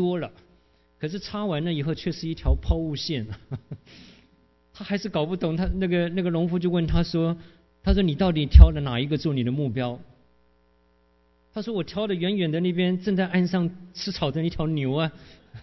多了，可是插完了以后却是一条抛物线。他还是搞不懂，他那个农夫就问他说你到底挑了哪一个做你的目标？他说我挑的远远的那边正在岸上吃草的一条牛啊。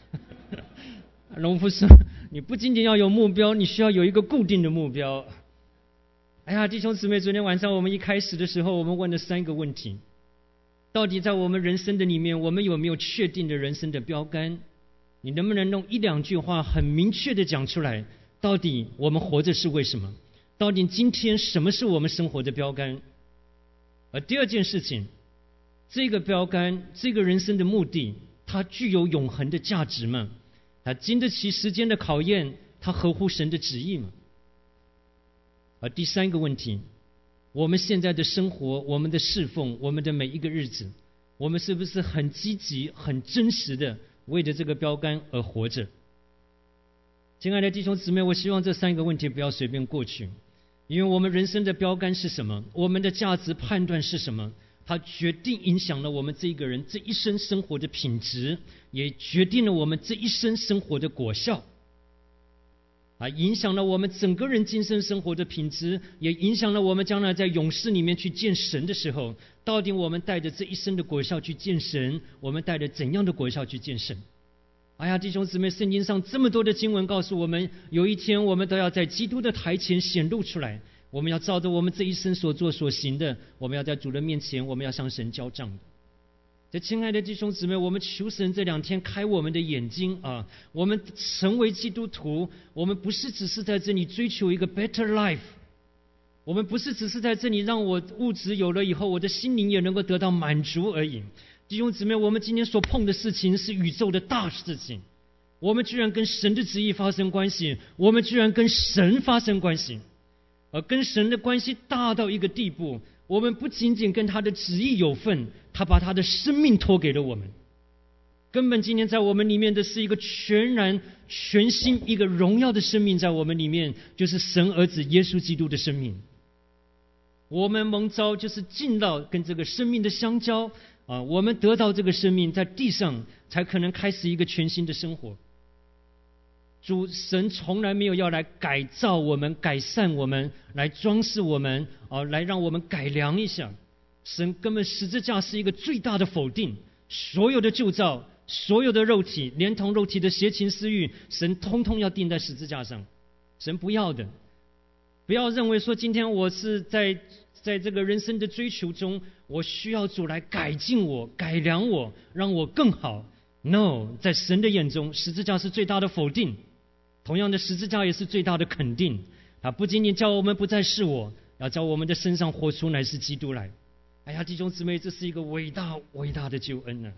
农夫说你不仅仅要有目标，你需要有一个固定的目标。哎呀，弟兄姊妹，昨天晚上我们一开始的时候，我们问了3个问题：到底在我们人生的里面，我们有没有确定的人生的标杆？你能不能用1、2句话很明确的讲出来，到底我们活着是为什么？到底今天什么是我们生活的标杆？而第二件事情，这个标杆，这个人生的目的，它具有永恒的价值吗？它经得起时间的考验？它合乎神的旨意吗？而第3个问题，我们现在的生活，我们的侍奉，我们的每一个日子，我们是不是很积极、很真实的为着这个标杆而活着？亲爱的弟兄姊妹，我希望这3个问题不要随便过去，因为我们人生的标杆是什么，我们的价值判断是什么，它决定影响了我们这一个人这一生生活的品质，也决定了我们这一生生活的果效，影响了我们整个人今生生活的品质，也影响了我们将来在永世里面去见神的时候，到底我们带着这一生的果效去见神，我们带着怎样的果效去见神？哎呀，弟兄姊妹，圣经上这么多的经文告诉我们，有一天我们都要在基督的台前显露出来，我们要照着我们这一生所做所行的，我们要在主的面前，我们要向神交账的。这亲爱的弟兄姊妹，我们求神这2天开我们的眼睛啊！我们成为基督徒，我们不是只是在这里追求一个 better life， 我们不是只是在这里让我物质有了以后，我的心灵也能够得到满足而已。弟兄姊妹，我们今天所碰的事情是宇宙的大事情，我们居然跟神的旨意发生关系，我们居然跟神发生关系，而跟神的关系大到一个地步，我们不仅仅跟他的旨意有份，他把他的生命托给了我们。根本今天在我们里面的是一个全然全新一个荣耀的生命，在我们里面就是神儿子耶稣基督的生命。我们蒙召就是进到跟这个生命的相交我们得到这个生命，在地上才可能开始一个全新的生活。主神从来没有要来改造我们、改善我们、来装饰我们来让我们改良一下。神根本十字架是一个最大的否定，所有的旧造，所有的肉体，连同肉体的邪情私欲，神通通要钉在十字架上。神不要的。不要认为说今天我是在这个人生的追求中，我需要主来改进我、改良我，让我更好。No， 在神的眼中，十字架是最大的否定，同样的，十字架也是最大的肯定。它不仅仅叫我们不再是我，要叫我们的身上活出乃是基督来。哎呀，弟兄姊妹，这是一个伟大伟大的救恩啊！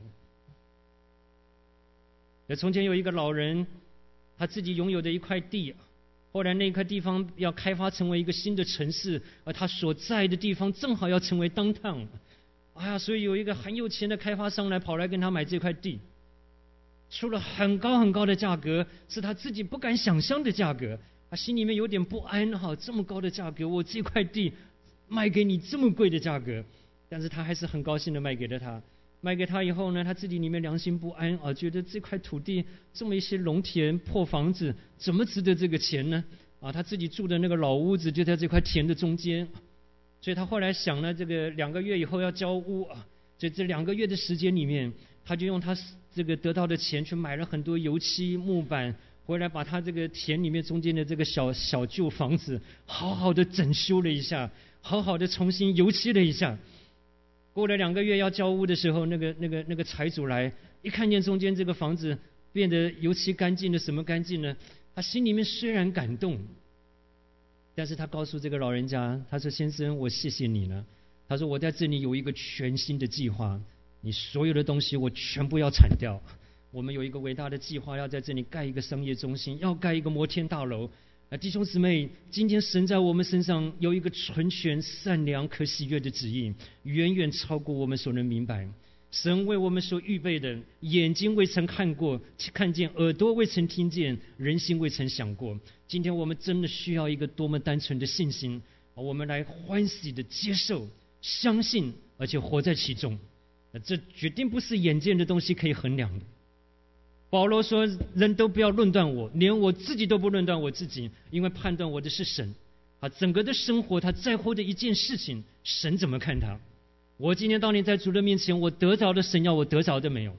从前有一个老人，他自己拥有的一块地，后来那块地方要开发成为一个新的城市，而他所在的地方正好要成为 downtown。哎呀，所以有一个很有钱的开发商跑来跟他买这块地，出了很高很高的价格，是他自己不敢想象的价格。他心里面有点不安这么高的价格，我这块地卖给你这么贵的价格，但是他还是很高兴的卖给了他。卖给他以后呢，他自己里面良心不安觉得这块土地这么一些农田破房子怎么值得这个钱呢？他自己住的那个老屋子就在这块田的中间，所以他后来想了，这个2个月以后要交屋所以这2个月的时间里面，他就用他这个得到的钱去买了很多油漆木板，回来把他这个田里面中间的这个小旧房子好好的整修了一下，好好的重新油漆了一下。过了2个月要交屋的时候，那个财主来一看见中间这个房子变得油漆干净了，什么干净呢？他心里面虽然感动，但是他告诉这个老人家，他说：“先生，我谢谢你了。”他说：“我在这里有一个全新的计划，你所有的东西我全部要铲掉。我们有一个伟大的计划，要在这里盖一个商业中心，要盖一个摩天大楼。”弟兄姊妹，今天神在我们身上有一个纯全、善良、可喜悦的旨意，远远超过我们所能明白。神为我们所预备的，眼睛未曾看过、看见，耳朵未曾听见，人心未曾想过。今天我们真的需要一个多么单纯的信心，我们来欢喜的接受、相信，而且活在其中。这决定不是眼见的东西可以衡量的。 保罗说：“人都不要论断我，连我自己都不论断我自己，因为判断我的是神。整个的生活，他在乎的一件事情，神怎么看他？我今天当你在主的面前，我得着的神要我得着的没有？”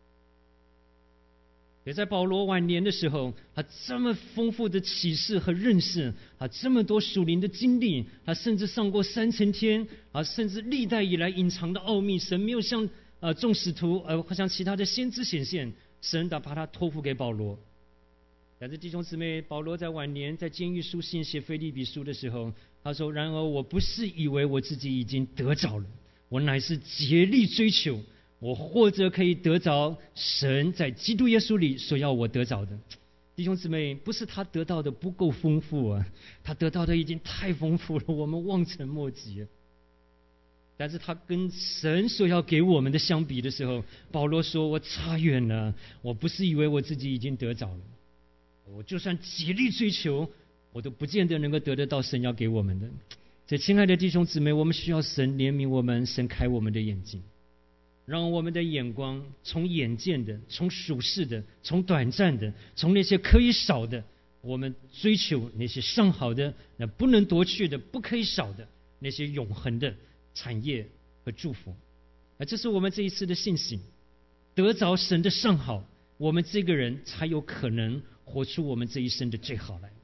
也在保罗晚年的时候，他这么丰富的启示和认识，这么多属灵的经历，他甚至上过3层天，甚至历代以来隐藏的奥秘，神没有向众使徒或像其他的先知显现，神把他托付给保罗。但是弟兄姊妹，保罗在晚年在监狱书信写腓立比书的时候，他说：“然而我不是以为我自己已经得着了，我乃是竭力追求。”我或者可以得着神在基督耶稣里所要我得着的。弟兄姊妹，不是他得到的不够丰富啊，他得到的已经太丰富了，我们望尘莫及。但是他跟神所要给我们的相比的时候，保罗说：“我差远了，我不是以为我自己已经得着了，我就算竭力追求，我都不见得能够得得到神要给我们的。”所以亲爱的弟兄姊妹，我们需要神怜悯我们，神开我们的眼睛，让我们的眼光从眼见的，从属世的，从短暂的，从那些可以少的，我们追求那些上好的，那不能夺去的，不可以少的，那些永恒的产业和祝福。这是我们这一次的信息，得着神的上好，我们这个人才有可能活出我们这一生的最好来。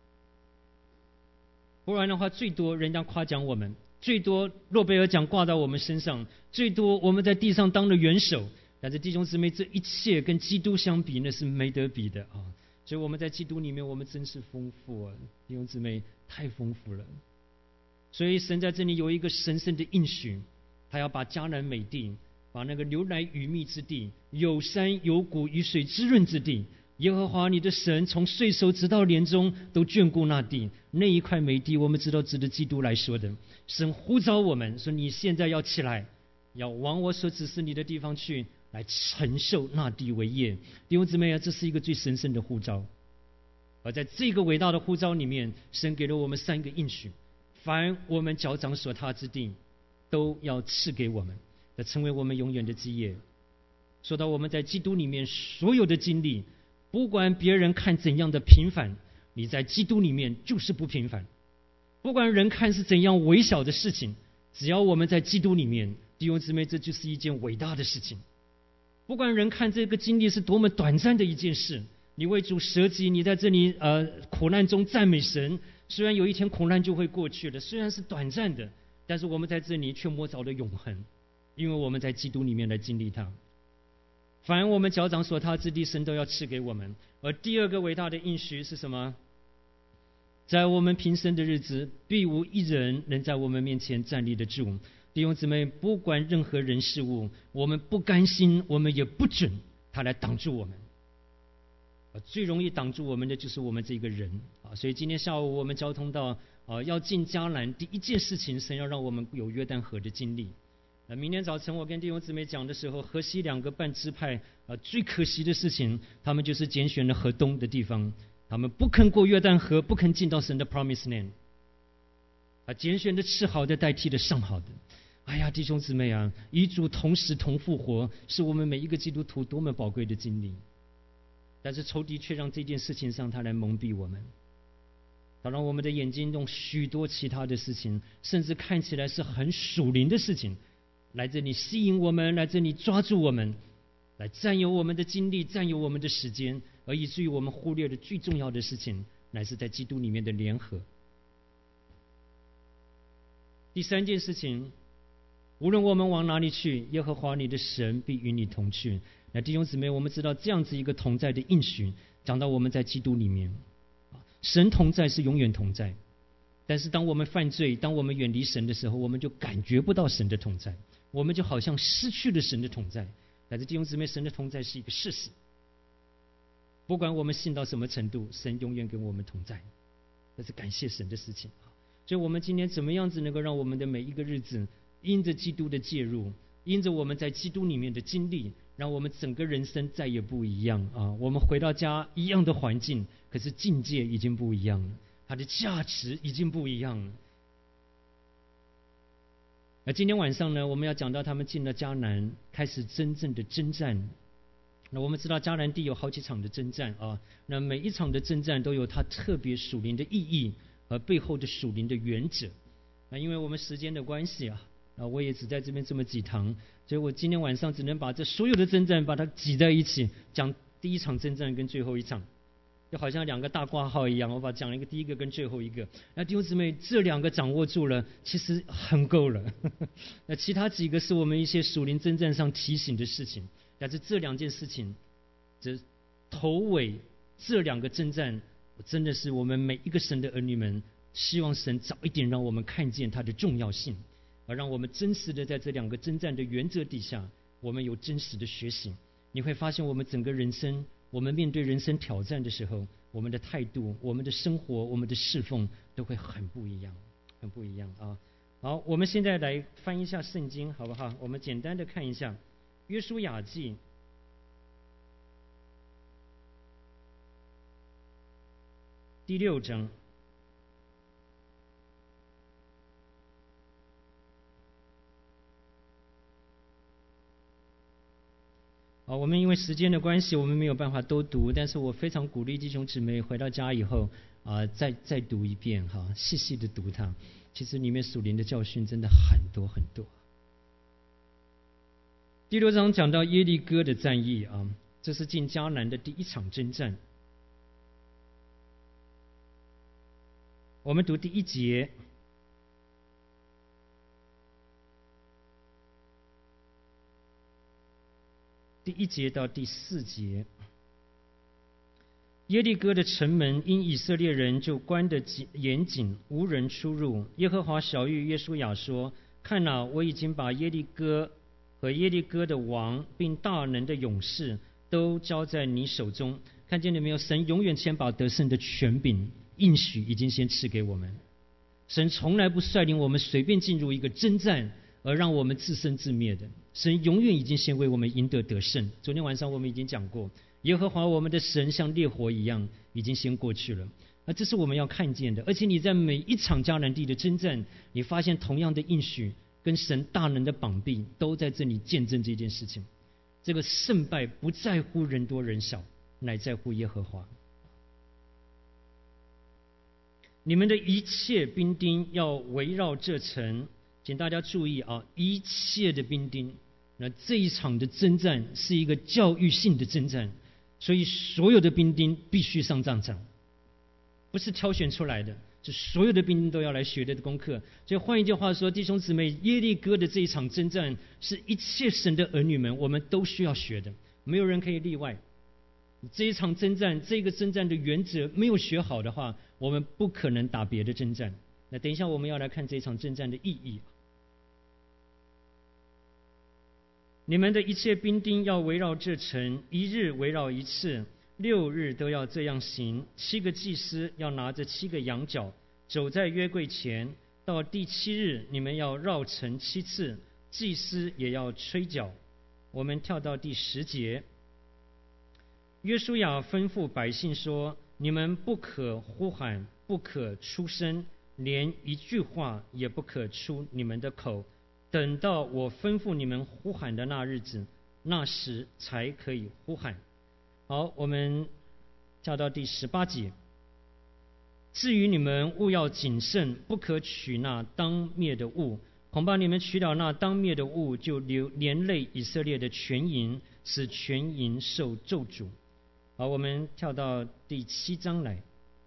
不然的话，最多人家夸奖我们，最多诺贝尔奖挂到我们身上，最多我们在地上当了元首，但是弟兄姊妹，这一切跟基督相比，那是没得比的啊！所以我们在基督里面，我们真是丰富啊！弟兄姊妹，太丰富了。所以神在这里有一个神圣的应许，他要把迦南美地，把那个流奶与蜜之地，有山有谷雨水滋润之地，耶和华你的神从岁首直到年终都眷顾那地。那一块美地，我们知道指的基督来说的。神呼召我们说：“你现在要起来，要往我所指示你的地方去，来承受那地为业。”弟兄姊妹啊，这是一个最神圣的呼召。而在这个伟大的呼召里面，神给了我们3个应许：凡我们脚掌所踏之地，都要赐给我们，要成为我们永远的基业。说到我们在基督里面所有的经历，不管别人看怎样的平凡，你在基督里面就是不平凡。不管人看是怎样微小的事情，只要我们在基督里面，弟兄姊妹，这就是一件伟大的事情。不管人看这个经历是多么短暂的一件事，你为主舍己，你在这里苦难中赞美神，虽然有一天苦难就会过去了，虽然是短暂的，但是我们在这里却摸着了永恒，因为我们在基督里面来经历它。凡我们脚掌所踏之地，神都要赐给我们。而第2个伟大的应许是什么？在我们平生的日子，必无一人能在我们面前站立得住。弟兄姊妹，不管任何人事物，我们不甘心，我们也不准他来挡住我们。最容易挡住我们的就是我们这个人啊！所以今天下午我们交通到要进迦南，第一件事情，神要让我们有约旦河的经历。明天早晨我跟弟兄姊妹讲的时候，河西2个半支派最可惜的事情，他们就是拣选了河东的地方，他们不肯过约旦河，不肯进到神的 Promised Land， 拣选的次好的代替了上好的。哎呀，弟兄姊妹啊，与主同死同复活，是我们每一个基督徒多么宝贵的经历。但是仇敌却让这件事情上他来蒙蔽我们，他让我们的眼睛用许多其他的事情，甚至看起来是很属灵的事情，来这里吸引我们，来这里抓住我们，来占有我们的精力，占有我们的时间，而以至于我们忽略了最重要的事情，乃是在基督里面的联合。第3件事情，无论我们往哪里去，耶和华你的神必与你同去。那弟兄姊妹，我们知道这样子一个同在的应许，讲到我们在基督里面，神同在是永远同在。但是当我们犯罪，当我们远离神的时候，我们就感觉不到神的同在，我们就好像失去了神的同在。但是弟兄姊妹，神的同在是一个事实，不管我们信到什么程度，神永远跟我们同在，这是感谢神的事情。所以我们今天怎么样子能够让我们的每一个日子因着基督的介入，因着我们在基督里面的经历，让我们整个人生再也不一样啊！我们回到家一样的环境，可是境界已经不一样了，它的价值已经不一样了。今天晚上呢，我们要讲到他们进了迦南，开始真正的征战。 那我们知道迦南地有好几场的征战啊，那每一场的征战都有它特别属灵的意义和背后的属灵的原则。那因为我们时间的关系啊，我也只在这边这么几堂，所以我今天晚上只能把这所有的征战把它挤在一起，讲第一场征战跟最后一场，就好像两个大挂号一样，我把讲了一个第一个跟最后一个。那弟兄姊妹，这两个掌握住了，其实很够了。那其他几个是我们一些属灵征战上提醒的事情。但是这两件事情，这头尾这两个征战，真的是我们每一个神的儿女们，希望神早一点让我们看见它的重要性，而让我们真实的在这两个征战的原则底下，我们有真实的学习。你会发现，我们整个人生，我们面对人生挑战的时候，我们的态度、我们的生活、我们的侍奉都会很不一样，很不一样啊！好，我们现在来翻一下圣经，好不好？我们简单的看一下约书亚记第6章。我们因为时间的关系，我们没有办法都读，但是我非常鼓励弟兄姊妹回到家以后再读一遍哈，细细的读它。其实里面属灵的教训真的很多很多。第6章讲到耶利哥的战役啊，这是进迦南的第一场征战。我们读第1节。第1节到第4节，耶利哥的城门因以色列人就关得严谨，无人出入。耶和华晓谕约书亚说：看哪，我已经把耶利哥和耶利哥的王并大能的勇士都交在你手中。看见了没有？神永远先把得胜的权柄应许已经先赐给我们。神从来不率领我们随便进入一个征战而让我们自生自灭的，神永远已经先为我们赢得胜。昨天晚上我们已经讲过，耶和华我们的神像烈火一样已经先过去了。那这是我们要看见的。而且你在每一场迦南地的征战，你发现同样的应许跟神大能的膀臂都在这里见证这件事情。这个胜败不在乎人多人少，乃在乎耶和华。你们的一切兵丁要围绕这城。请大家注意啊，一切的兵丁，那这一场的征战是一个教育性的征战，所以所有的兵丁必须上战场，不是挑选出来的，是所有的兵丁都要来学的功课。所以换一句话说，弟兄姊妹，耶利哥的这一场征战是一切神的儿女们我们都需要学的，没有人可以例外。这一场征战，这个征战的原则没有学好的话，我们不可能打别的征战。那等一下我们要来看这一场征战的意义。你们的一切兵丁要围绕这城，一日围绕一次，6日都要这样行。7个祭司要拿着7个羊角，走在约柜前。到第7日，你们要绕城7次，祭司也要吹角。我们跳到第10节。约书亚吩咐百姓说：你们不可呼喊，不可出声，连一句话也不可出你们的口，等到我吩咐你们呼喊的那日子，那时才可以呼喊。好，我们跳到第18节。至于你们务要谨慎，不可取那当灭的物，恐怕你们取了那当灭的物，就连累以色列的全营，使全营受咒诅。好，我们跳到第7章来。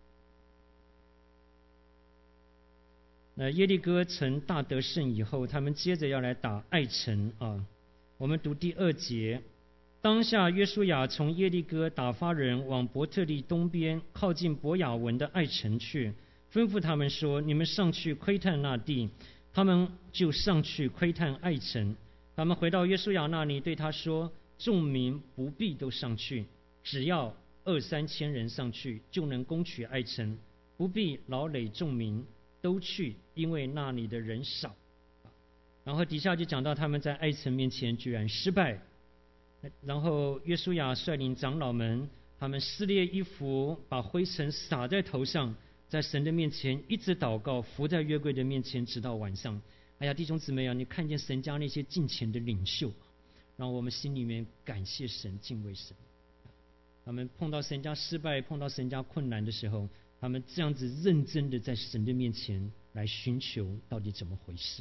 耶利哥城大得胜以后，他们接着要来打爱城啊。我们读第2节。当下约书亚从耶利哥打发人往伯特利东边，靠近伯亚文的爱城去，吩咐他们说：你们上去窥探那地。他们就上去窥探爱城。他们回到约书亚那里，对他说：众民不必都上去，只要2-3千人上去，就能攻取爱城，不必劳累众民都去，因为那里的人少。然后底下就讲到他们在爱城面前居然失败。然后约书亚率领长老们，他们撕裂衣服，把灰尘撒在头上，在神的面前一直祷告，伏在约柜的面前，直到晚上。哎呀，弟兄姊妹啊，你看见神家那些敬虔的领袖， 让我们心里面感谢神、敬畏神。他们碰到神家失败、碰到神家困难的时候，他们这样子认真的在神的面前来寻求到底怎么回事。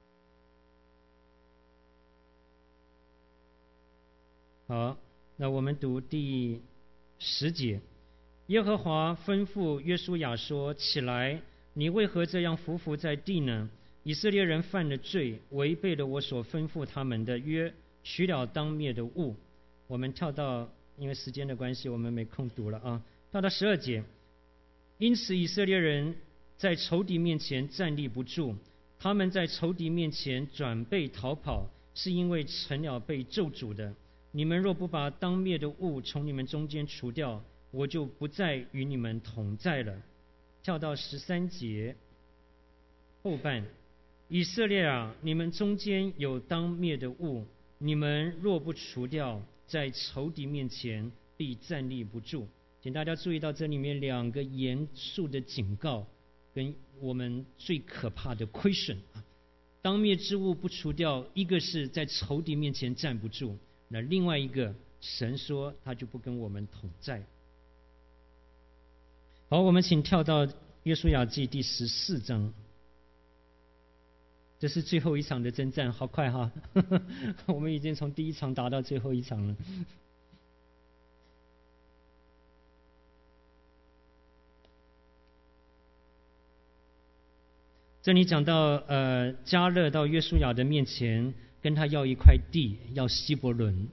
好，那我们读第10节。耶和华吩咐约书亚说：起来，你为何这样匍匐在地呢？以色列人犯了罪，违背了我所吩咐他们的约，取了当灭的物。我们跳到，因为时间的关系，我们没空读了啊。跳到12节。因此以色列人在仇敌面前站立不住，他们在仇敌面前转背逃跑，是因为成了被咒诅的。你们若不把当灭的物从你们中间除掉，我就不再与你们同在了。跳到13节后半。以色列啊，你们中间有当灭的物，你们若不除掉，在仇敌面前必站立不住。请大家注意到这里面2个严肃的警告，跟我们最可怕的亏损啊！当灭之物不除掉，一个是在仇敌面前站不住，那另外一个，神说他就不跟我们同在。好，我们请跳到约书亚记第14章。这是最后一场的征战，好快哈！我们已经从第一场打到最后一场了。这里讲到迦勒到约书亚的面前，跟他要一块地，要希伯伦。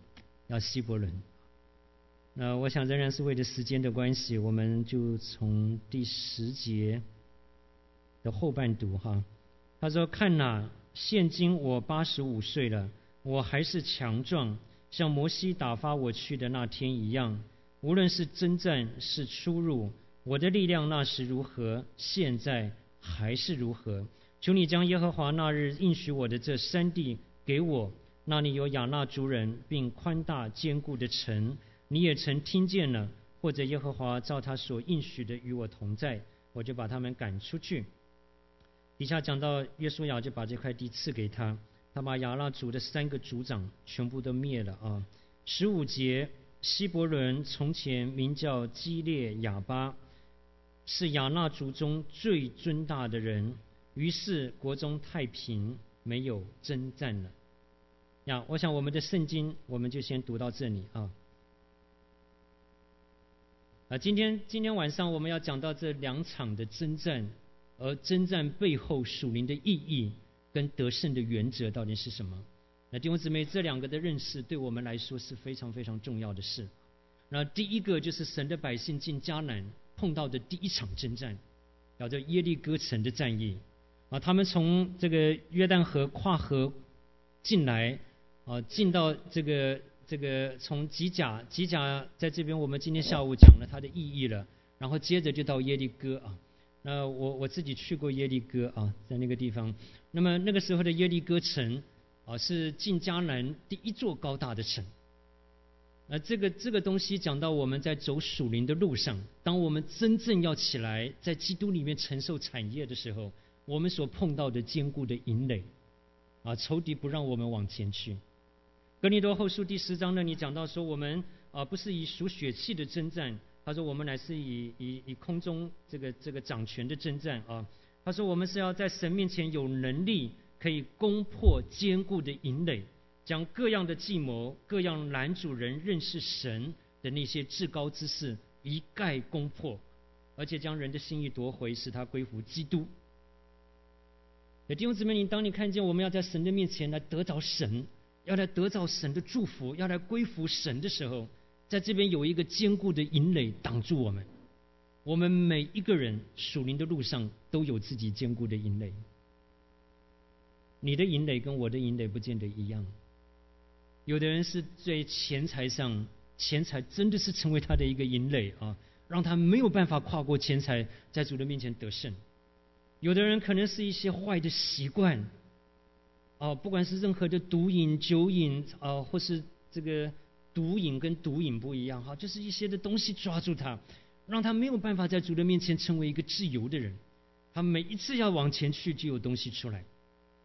我想仍然是为了时间的关系，我们就从第10节的后半读哈。他说：看哪，现今我85岁了，我还是强壮，像摩西打发我去的那天一样。无论是征战是出入，我的力量那时如何，现在还是如何。求你将耶和华那日应许我的这3地给我，那里有亚衲族人，并宽大坚固的城。你也曾听见了，或者耶和华照他所应许的与我同在，我就把他们赶出去。底下讲到约书亚就把这块地赐给他，他把亚衲族的3个族长全部都灭了啊。15节，希伯伦从前名叫基列亚巴，是亚衲族中最尊大的人，于是国中太平，没有征战了。我想我们的圣经我们就先读到这里啊。今天晚上我们要讲到这2场的征战，而征战背后属灵的意义跟得胜的原则到底是什么？那弟兄姊妹，这2个的认识对我们来说是非常非常重要的事。那第一个就是神的百姓进迦南碰到的第一场征战，叫做耶利哥城的战役啊。他们从这个约旦河跨河进来啊，进到这个从吉甲在这边我们今天下午讲了它的意义了，然后接着就到耶利哥啊。那我自己去过耶利哥啊，在那个地方。那么那个时候的耶利哥城啊，是进迦南第一座高大的城。这个东西讲到我们在走属灵的路上，当我们真正要起来在基督里面承受产业的时候，我们所碰到的坚固的营垒啊，仇敌不让我们往前去。哥林多后书第10章那里讲到说，我们不是以属血气的征战，他说我们乃是以空中这个掌权的征战啊。他说我们是要在神面前有能力，可以攻破坚固的营垒，将各样的计谋、各样拦阻人认识神的那些至高之事一概攻破，而且将人的心意夺回，使他归服基督。弟兄姊妹，当你看见我们要在神的面前来得着神，要来得着神的祝福，要来归服神的时候，在这边有一个坚固的营垒挡住我们。我们每一个人属灵的路上都有自己坚固的营垒，你的营垒跟我的营垒不见得一样。有的人是在钱财上，钱财真的是成为他的一个营垒啊，让他没有办法跨过钱财，在主的面前得胜。有的人可能是一些坏的习惯不管是任何的毒瘾、酒瘾或是这个毒瘾跟毒瘾不一样就是一些的东西抓住他，让他没有办法在主的面前成为一个自由的人。他每一次要往前去，就有东西出来。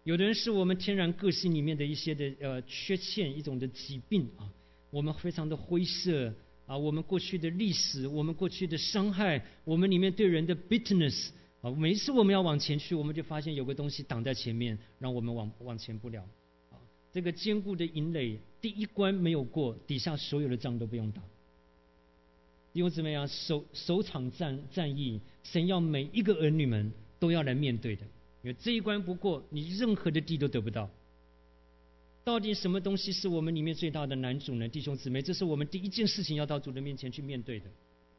有的人是我们天然个性里面的一些的缺陷，一种的疾病啊，我们非常的灰色啊，我们过去的历史，我们过去的伤害，我们里面对人的 bitterness 啊，每一次我们要往前去，我们就发现有个东西挡在前面，让我们往前不了啊。这个坚固的营垒，第一关没有过，底下所有的仗都不用打。弟兄姊妹啊，首场战役，神要每一个儿女们都要来面对的，因为这一关不过，你任何的地都得不到。到底什么东西是我们里面最大的难主呢？弟兄姊妹，这是我们第一件事情要到主的面前去面对的。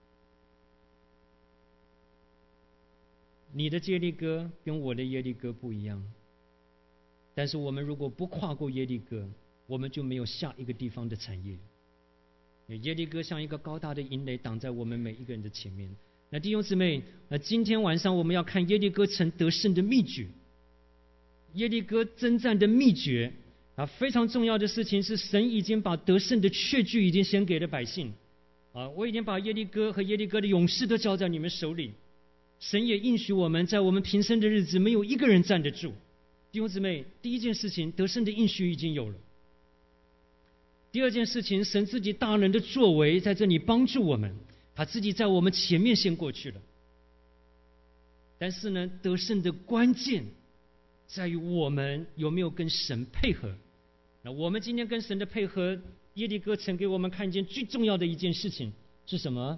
你的耶利哥跟我的耶利哥不一样，但是我们如果不跨过耶利哥，我们就没有下一个地方的产业。耶利哥像一个高大的营垒挡在我们每一个人的前面。那弟兄姊妹，今天晚上我们要看耶利哥城得胜的秘诀，耶利哥征战的秘诀啊，非常重要的事情是，神已经把得胜的确据已经先给了百姓啊，我已经把耶利哥和耶利哥的勇士都交在你们手里。神也应许我们，在我们平生的日子，没有一个人站得住。弟兄姊妹，第一件事情，得胜的应许已经有了。第二件事情，神自己大能的作为在这里帮助我们，他自己在我们前面先过去了。但是呢，得胜的关键在于我们有没有跟神配合。那我们今天跟神的配合，耶利哥城给我们看见最重要的一件事情是什么？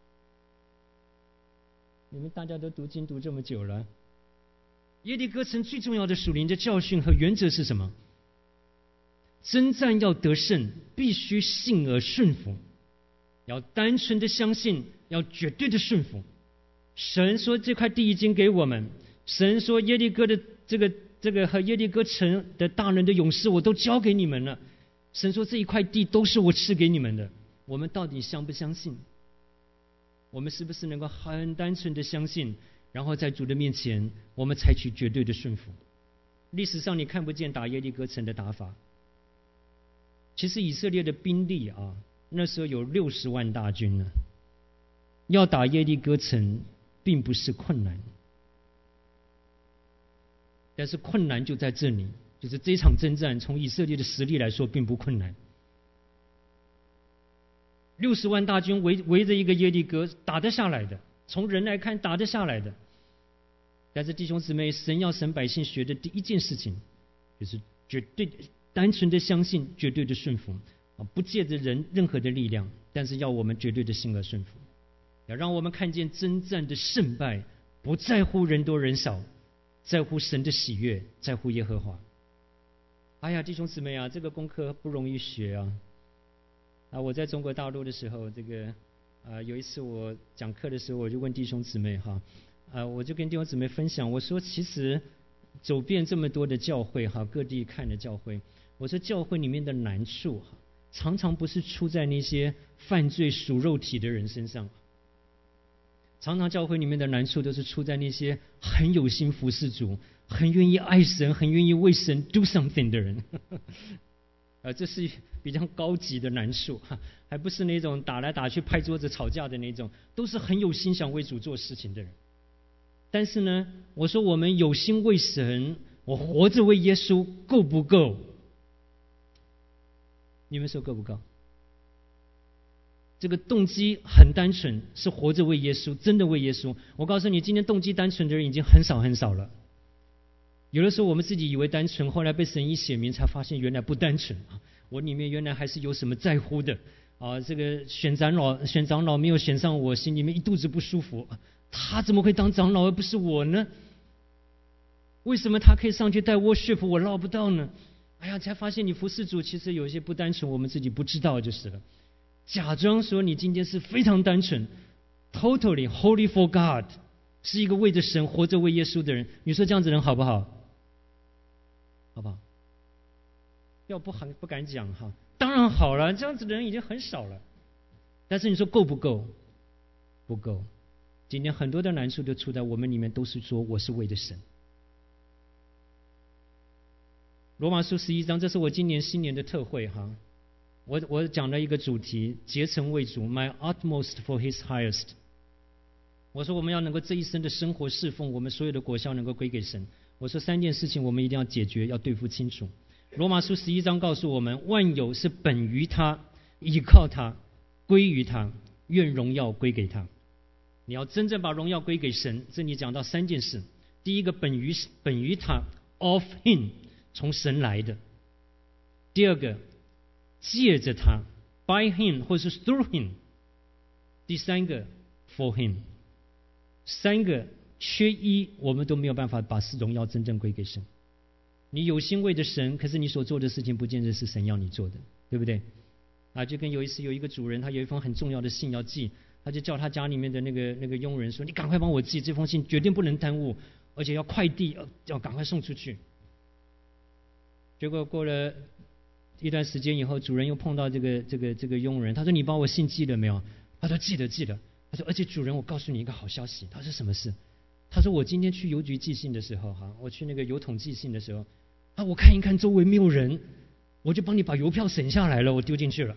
你们大家都读经读这么久了，耶利哥城最重要的属灵的教训和原则是什么？征战要得胜，必须信而顺服，要单纯的相信，要绝对的顺服。神说这块地已经给我们，神说耶利哥的这个和耶利哥城的大人的勇士我都交给你们了，神说这一块地都是我赐给你们的。我们到底相不相信？我们是不是能够很单纯的相信，然后在主的面前我们采取绝对的顺服？历史上你看不见打耶利哥城的打法。其实以色列的兵力啊，那时候有60万大军呢，要打耶利哥城并不是困难，但是困难就在这里，就是这场征战从以色列的实力来说并不困难。60万大军围着一个耶利哥，打得下来的，从人来看打得下来的。但是弟兄姊妹，神要神百姓学的第一件事情，就是绝对单纯的相信，绝对的顺服啊，不借着人任何的力量，但是要我们绝对的信而顺服，要让我们看见征战的胜败不在乎人多人少，在乎神的喜悦，在乎耶和华。哎呀，弟兄姊妹啊，这个功课不容易学啊！我在中国大陆的时候，有一次我讲课的时候，我就问弟兄姊妹哈，我就跟弟兄姊妹分享，我说其实走遍这么多的教会哈，各地看的教会，我说教会里面的难处常常不是出在那些犯罪属肉体的人身上，常常教会里面的难处都是出在那些很有心服侍主、很愿意爱神、很愿意为神 do something 的人。这是比较高级的难处，还不是那种打来打去拍桌子吵架的那种，都是很有心想为主做事情的人。但是呢，我说我们有心为神，我活着为耶稣，够不够？你们说够不够？这个动机很单纯，是活着为耶稣，真的为耶稣。我告诉你，今天动机单纯的人已经很少很少了。有的时候我们自己以为单纯，后来被神一显明，才发现原来不单纯啊！我里面原来还是有什么在乎的啊！这个选长老没有选上我，心里面一肚子不舒服。他怎么会当长老而不是我呢？为什么他可以上去带 worship， 我捞不到呢？哎呀，才发现你服侍主其实有一些不单纯，我们自己不知道就是了。假装说你今天是非常单纯 ，totally holy for God， 是一个为着神活着为耶稣的人。你说这样子人好不好？好不好？要不敢讲哈，当然好了，这样子的人已经很少了。但是你说够不够？不够。今天很多的难处都出在我们里面，都是说我是为了神。罗马书11章，这是我今年新年的特会哈。我讲了一个主题，竭诚为主 ，My utmost for His highest。我说我们要能够这一生的生活侍奉，我们所有的果效能够归给神。 我说3件事情我们一定要解决，要对付清楚。罗马书11章告诉我们，万有是本于他，依靠他，归于他，愿荣耀归给他。你要真正把荣耀归给神，这里讲到3件事。第一个，本于他 of him， 从神来的。第二个，借着他 by him 或是 through him。第三个 for him。3个缺一，我们都没有办法把荣耀真正归给神。你有心为着神，可是你所做的事情不见得是神要你做的，对不对？就跟有一次有一个主人，他有一封很重要的信要寄，他就叫他家里面的那个佣人说：“你赶快帮我寄这封信，绝对不能耽误，而且要快递，要赶快送出去。”结果过了一段时间以后，主人又碰到这个佣人，他说：“你帮我信寄了没有？”他说：“寄了。”他说：“而且主人，我告诉你一个好消息。”他说：“什么事？”他说：“我今天去邮局寄信的时候，我去那个邮筒寄信的时候，我看一看周围没有人，我就帮你把邮票省下来了，我丢进去了。”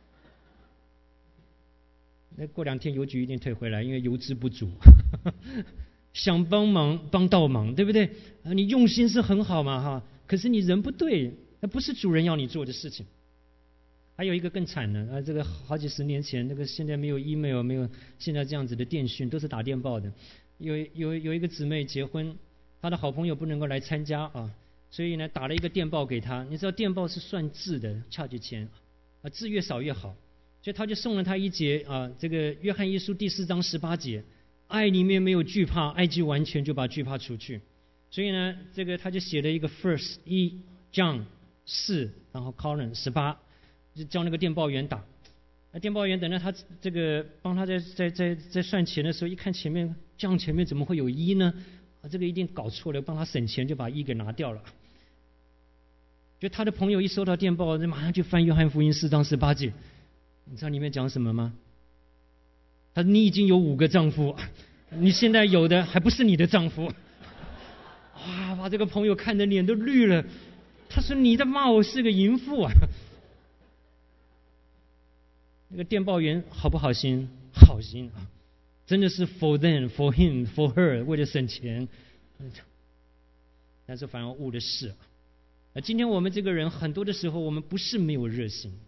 那过2天邮局一定退回来，因为邮资不足。想帮忙帮倒忙，对不对？你用心是很好嘛，可是你人不对，那不是主人要你做的事情。还有一个更惨的，这个好几10年前，那个现在没有 email， 没有现在这样子的电讯，都是打电报的。有一个姊妹结婚，她的好朋友不能够来参加所以呢打了一个电报给她。你知道电报是算字的，差几钱字越少越好，所以他就送了她一节这个约翰一书第4章18节，爱里面没有惧怕，爱既完全就把惧怕除去。所以呢这个他就写了一个 First 1 John 4，然后 colon 18，就叫那个电报员打。电报员等到他这个帮他在算钱的时候，一看前面John前面怎么会有1呢？这个一定搞错了，帮他省钱就把1给拿掉了。就他的朋友一收到电报，马上就翻约翰福音4章18节，你知道里面讲什么吗？他说：“你已经有5个丈夫，你现在有的还不是你的丈夫。”哇，把这个朋友看得脸都绿了。他说：“你在骂我是个淫妇啊！”那个电报员好不好心？好心真的是 for them, for him, for her， 为了省钱，但是反而误了事。今天我们这个人很多的时候，我们不是没有热心，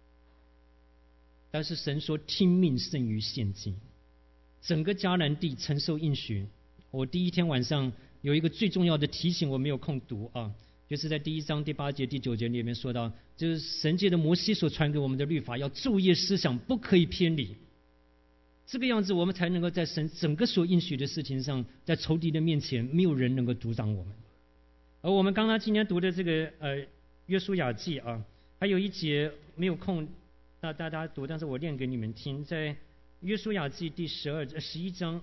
但是神说听命胜于献祭。整个迦南地承受应许。我第1天晚上有一个最重要的提醒，我没有空读就是在第1章第8节第9节里面说到，就是神借着摩西所传给我们的律法，要昼夜思想，不可以偏离。这个样子我们才能够在神整个所应许的事情上，在仇敌的面前没有人能够阻挡我们。而我们刚刚今天读的这个约书亚记还有一节没有空大家读，但是我念给你们听，在约书亚记第11章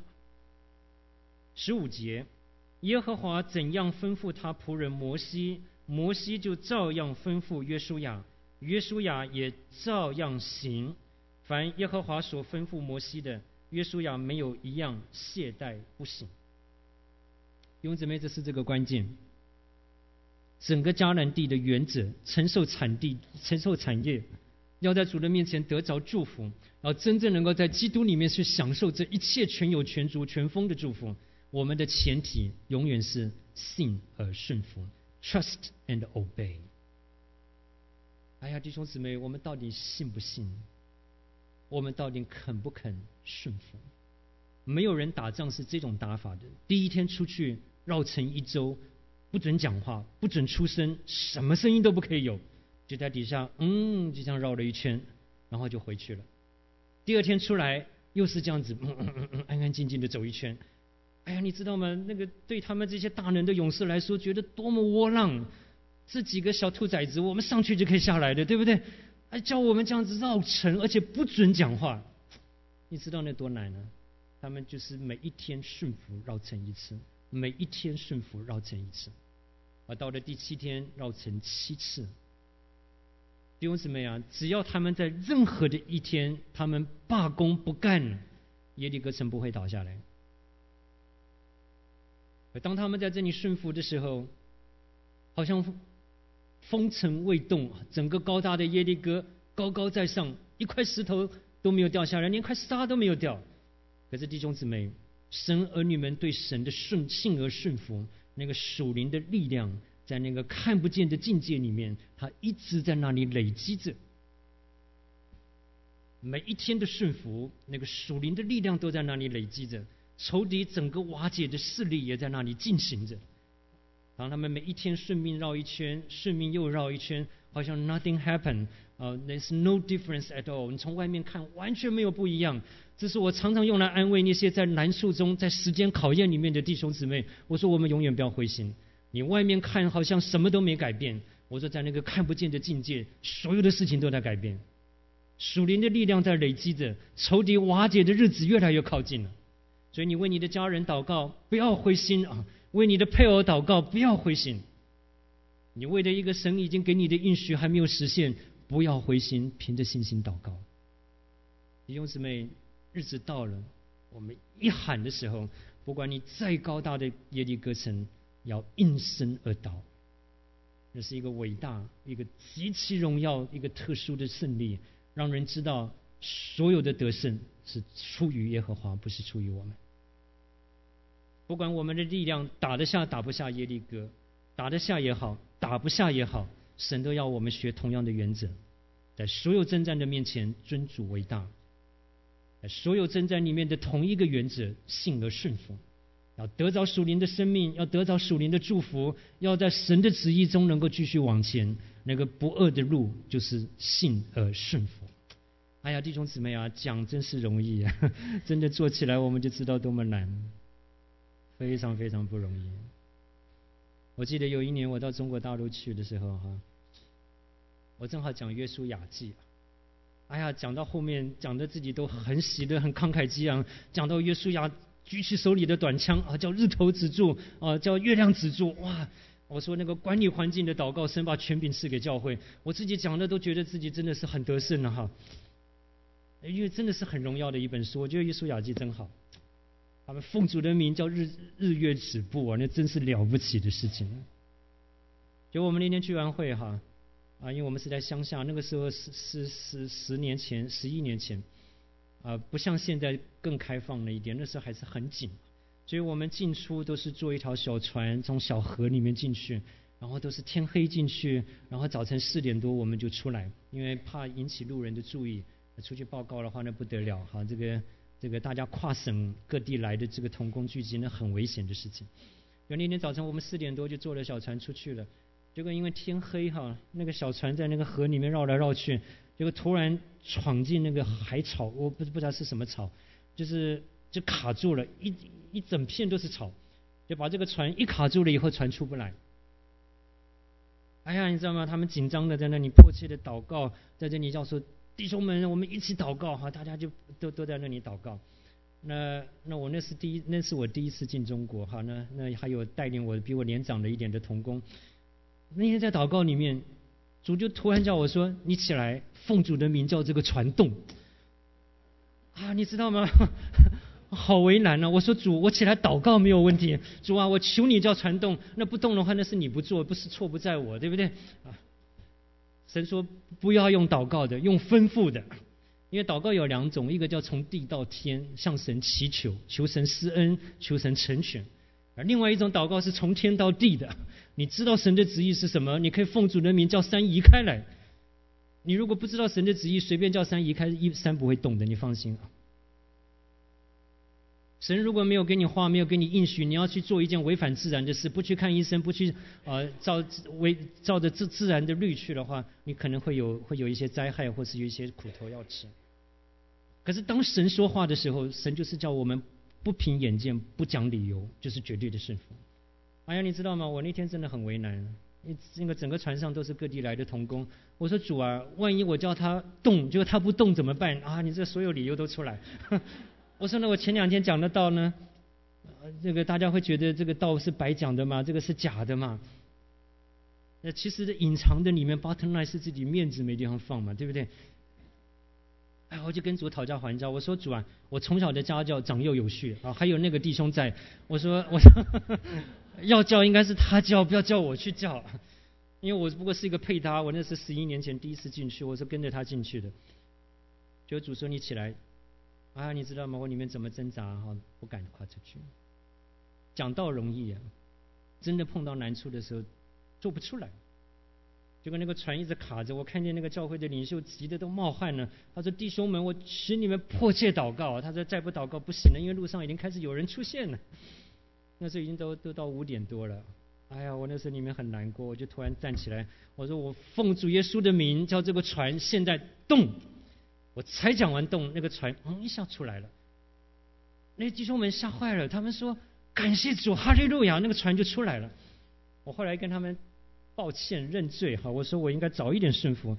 15节，耶和华怎样吩咐他仆人摩西，摩西就照样吩咐约书亚，约书亚也照样行。凡耶和华所吩咐摩西的，约书亚没有一样懈怠不行。弟兄姊妹，这是这个关键。整个迦南地的原则，承受产业，要在主的面前得着祝福，然后真正能够在基督里面去享受这一切全有全足全丰的祝福。我们的前提永远是信而顺服 ，trust and obey。哎呀，弟兄姊妹，我们到底信不信？我们到底肯不肯顺服？没有人打仗是这种打法的。第1天出去绕城1周，不准讲话，不准出声，什么声音都不可以有，就在底下就这样绕了一圈，然后就回去了。第2天出来又是这样子，安安静静的走一圈。哎呀，你知道吗？那个对他们这些大能的勇士来说，觉得多么窝囊。这几个小兔崽子，我们上去就可以下来的，对不对？叫我们这样子绕城，而且不准讲话，你知道那多难呢？他们就是每1天顺服绕城1次，每1天顺服绕城1次，到了第7天绕城7次。弟兄姊妹只要他们在任何的1天，他们罢工不干，耶利哥城不会倒下来。当他们在这里顺服的时候，好像风尘未动，整个高大的耶利哥高高在上，一块石头都没有掉下来，连块沙都没有掉。可是弟兄姊妹，神儿女们对神的信而顺服， 那个属灵的力量在那个看不见的境界里面，它一直在那里累积着。每一天的顺服，那个属灵的力量都在那里累积着，仇敌整个瓦解的势力也在那里进行着。当他们每一天顺命绕一圈，顺命又绕一圈，好像 nothing happened，there's no difference at all。你从外面看完全没有不一样。这是我常常用来安慰那些在难处中、在时间考验里面的弟兄姊妹。我说我们永远不要灰心。你外面看好像什么都没改变，我说在那个看不见的境界，所有的事情都在改变。属灵的力量在累积着，仇敌瓦解的日子越来越靠近了。所以你为你的家人祷告，不要灰心啊！为你的配偶祷告，不要灰心。你为了一个神已经给你的应许还没有实现，不要灰心，凭着信心祷告。弟兄姊妹，日子到了，我们一喊的时候，不管你再高大的耶利哥城，要应声而倒。这是一个伟大、一个极其荣耀、一个特殊的胜利，让人知道所有的得胜是出于耶和华，不是出于我们。不管我们的力量打得下打不下耶利哥，打得下也好，打不下也好，神都要我们学同样的原则，在所有征战的面前尊主为大，在所有征战里面的同一个原则，信而顺服，要得着属灵的生命，要得着属灵的祝福，要在神的旨意中能够继续往前。那个不二的路就是信而顺服。哎呀，弟兄姊妹啊，讲真是容易啊，真的做起来我们就知道多么难，非常非常不容易。我记得有一年我到中国大陆去的时候我正好讲约书亚记，哎呀，讲到后面讲的自己都很喜乐很慷慨激昂，讲到约书亚举起手里的短枪叫日头止住叫月亮止住，哇！我说那个管理环境的祷告，神把权柄赐给教会，我自己讲的都觉得自己真的是很得胜了因为真的是很荣耀的一本书，我觉得约书亚记真好。他们奉主的名叫日月止步那真是了不起的事情。就我们那天聚完会因为我们是在乡下，那个时候是10年前11年前不像现在更开放了一点，那时候还是很紧，所以我们进出都是坐一条小船从小河里面进去，然后都是天黑进去，然后早晨4点多我们就出来，因为怕引起路人的注意，出去报告的话那不得了这个大家跨省各地来的这个同工聚集，那很危险的事情。有那天早晨我们4点多就坐了小船出去了，结果因为天黑那个小船在那个河里面绕来绕去，结果突然闯进那个海草，我不知道是什么草，就卡住了，一整片都是草，就把这个船一卡住了以后，船出不来。哎呀，你知道吗？他们紧张的在那里迫切的祷告，在这里叫说弟兄们，我们一起祷告大家就都在那里祷告。那我那是我第一次进中国那还有带领我比我年长的一点的同工。那天在祷告里面，主就突然叫我说：“你起来，奉主的名叫这个船动。”你知道吗？好为难我说主，我起来祷告没有问题，主我求你叫船动，那不动的话那是你不做，不是错不在我，对不对神说不要用祷告的，用吩咐的。因为祷告有2种，一个叫从地到天，向神祈求，求神施恩，求神成全；而另外一种祷告是从天到地的，你知道神的旨意是什么，你可以奉主的名叫山移开来。你如果不知道神的旨意，随便叫山移开，山不会动的，你放心神如果没有给你话，没有给你应许，你要去做一件违反自然的事，不去看医生，不去照着自然的律去的话，你可能会有一些灾害，或是有一些苦头要吃。可是当神说话的时候，神就是叫我们不凭眼见，不讲理由，就是绝对的顺服。哎呀，你知道吗？我那天真的很为难，那个整个船上都是各地来的同工。我说主万一我叫他动，结果他不动怎么办你这所有理由都出来。我说我前2天讲的道呢，这个大家会觉得这个道是白讲的嘛，这个是假的嘛。其实隐藏的里面 bottom line 是自己面子没地方放嘛，对不对？我就跟主讨价还价，我说主我从小的家教长幼有序还有那个弟兄在，我说要叫应该是他叫，不要叫我去叫，因为我不过是一个配搭，我那是11年前第一次进去，我是跟着他进去的。就主说你起来你知道吗？我里面怎么挣扎不敢跨出去。讲道容易真的碰到难处的时候做不出来。结果那个船一直卡着，我看见那个教会的领袖急得都冒汗了。他说：“弟兄们，我请你们迫切祷告。”他说：“再不祷告不行了，因为路上已经开始有人出现了。”那时候已经都到5点多了。哎呀，我那时候里面很难过，我就突然站起来，我说：“我奉主耶稣的名，叫这个船现在动。”我才讲完动，那个船一下出来了。那些弟兄们吓坏了，他们说：“感谢主，哈利路亚！”那个船就出来了。我后来跟他们抱歉认罪，我说我应该早一点顺服。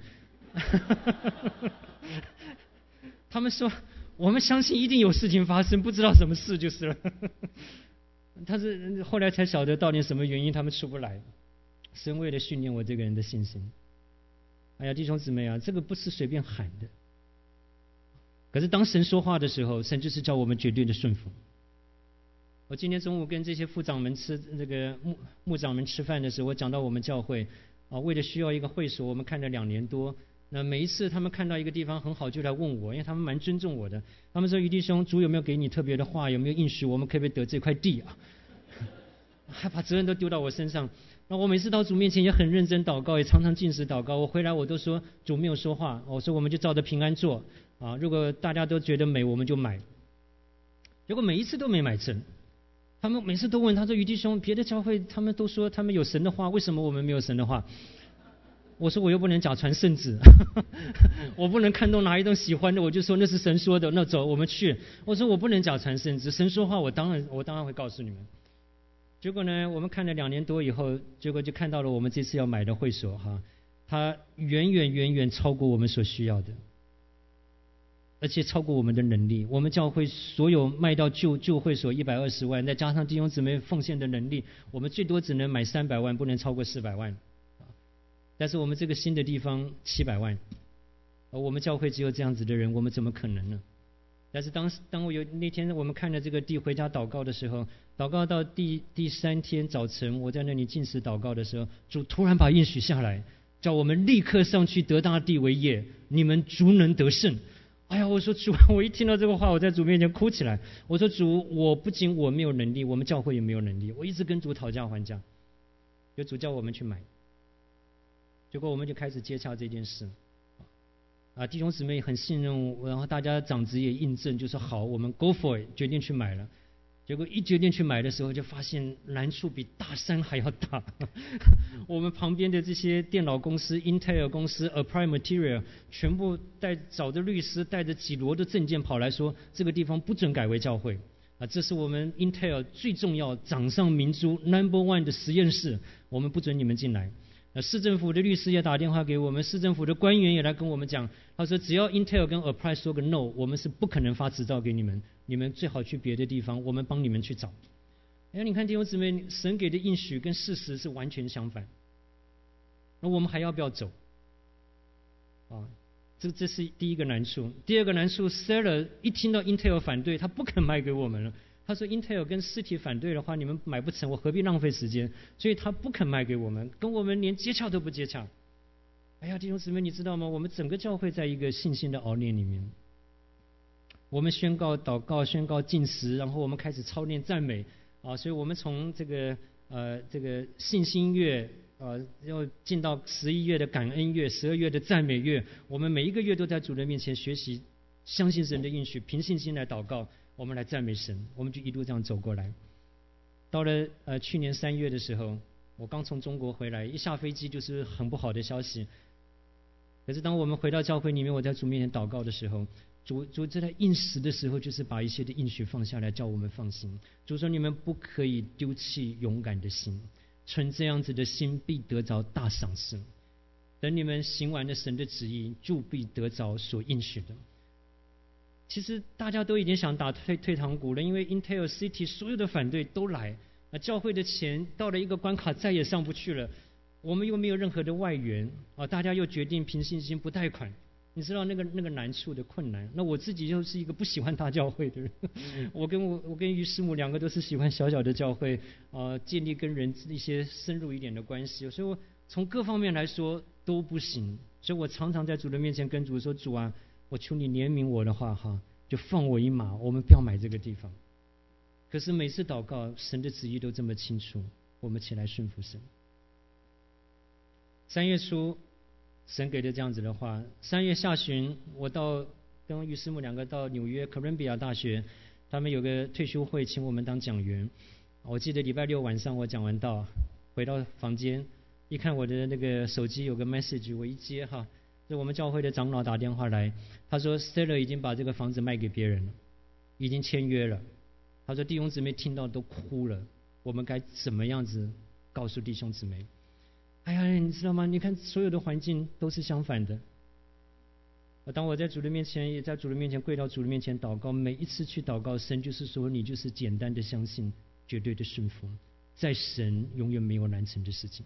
他们说我们相信一定有事情发生，不知道什么事就是了。他是后来才晓得到底什么原因他们出不来。神为了训练我这个人的信心。哎呀，弟兄姊妹啊，这个不是随便喊的。可是当神说话的时候，神就是叫我们绝对的顺服。我今天中午跟这些副长们牧长们吃饭的时候，我讲到我们教会为了需要一个会所，我们看了2年多。那每一次他们看到一个地方很好，就来问我，因为他们蛮尊重我的。他们说：“于弟兄，主有没有给你特别的话？有没有应许我们可不可以得这块地啊？”还把责任都丢到我身上。那我每次到主面前也很认真祷告，也常常禁食祷告。我回来我都说主没有说话，我说我们就照着平安做啊。如果大家都觉得美，我们就买。结果每一次都没买成。他们每次都问，他说：“于弟兄，别的教会他们都说他们有神的话，为什么我们没有神的话？”我说：“我又不能假传圣旨，我不能看中哪一种喜欢的，我就说那是神说的，那走我们去。”我说：“我不能假传圣旨，神说话我当然会告诉你们。”结果呢，我们看了2年多以后，结果就看到了我们这次要买的会所它远远超过我们所需要的。而且超过我们的能力，我们教会所有卖到旧会所120万，再加上弟兄姊妹奉献的能力，我们最多只能买300万，不能超过400万。但是我们这个新的地方700万，我们教会只有这样子的人，我们怎么可能呢？但是当那天我们看了这个地回家祷告的时候，祷告到第3天早晨，我在那里禁食祷告的时候，主突然把应许下来，叫我们立刻上去得大地为业，你们足能得胜。哎呀，我说主，我一听到这个话，我在主面前哭起来。我说主，我不仅我没有能力，我们教会也没有能力，我一直跟主讨价还价。就主叫我们去买，结果我们就开始接洽这件事。弟兄姊妹很信任我，然后大家长子也印证，就说好，我们 go for it， 决定去买了。结果一决定去买的时候，就发现难处比大山还要大。我们旁边的这些电脑公司 Intel 公司 Applied Material 全部找着律师带着几摞的证件跑来说，这个地方不准改为教会这是我们 Intel 最重要掌上明珠 No.1 的实验室，我们不准你们进来。市政府的律师也打电话给我们，市政府的官员也来跟我们讲，他说只要 Intel 跟 Applied 说个 no， 我们是不可能发执照给你们，你们最好去别的地方，我们帮你们去找。你看弟兄姊妹，神给的应许跟事实是完全相反，那我们还要不要走这是第一个难处。第二个难处 ，Seller 一听到 Intel 反对，他不肯卖给我们了。他说 Intel 跟实体反对的话，你们买不成，我何必浪费时间？所以他不肯卖给我们，跟我们连接洽都不接洽。哎呀，弟兄姊妹，你知道吗？我们整个教会在一个信心的熬炼里面，我们宣告祷告，宣告禁食，然后我们开始操练赞美所以我们从这个信心月要进到11月的感恩月，12月的赞美月，我们每一个月都在主人面前学习，相信神的应许，凭信心来祷告，我们来赞美神，我们就一路这样走过来。到了去年3月的时候，我刚从中国回来，一下飞机就是很不好的消息。可是当我们回到教会里面，我在主面前祷告的时候，主在应时的时候，就是把一切的应许放下来，叫我们放心。主说：“你们不可以丢弃勇敢的心，存这样子的心，必得着大赏赐。等你们行完了神的旨意，就必得着所应许的。”其实大家都已经想打退堂鼓了，因为 Intel City 所有的反对都来，教会的钱到了一个关卡再也上不去了，我们又没有任何的外援大家又决定凭信心不贷款。你知道那个难处的困难。那我自己就是一个不喜欢大教会的人，我跟于师母两个都是喜欢小小的教会建立跟人一些深入一点的关系，所以我从各方面来说都不行。所以我常常在主的面前跟主说：“主啊，我求你怜悯我的话就放我一马，我们不要买这个地方。”可是每次祷告，神的旨意都这么清楚， 我们起来顺服神。3月初神给的这样子的话，3月下旬我跟于师母2个到纽约哥伦比亚大学，他们有个退休会请我们当讲员。我记得礼拜6晚上我讲完道回到房间，一看我的那个手机有个 message， 我一接是我们教会的长老打电话来，他说 Stella 已经把这个房子卖给别人了，已经签约了。他说弟兄姊妹听到都哭了，我们该怎么样子告诉弟兄姊妹？哎呀，你知道吗？你看所有的环境都是相反的。当我在主的面前，也在主的面前跪到主的面前祷告，每一次去祷告，神就是说你就是简单的相信，绝对的顺服，在神永远没有难成的事情。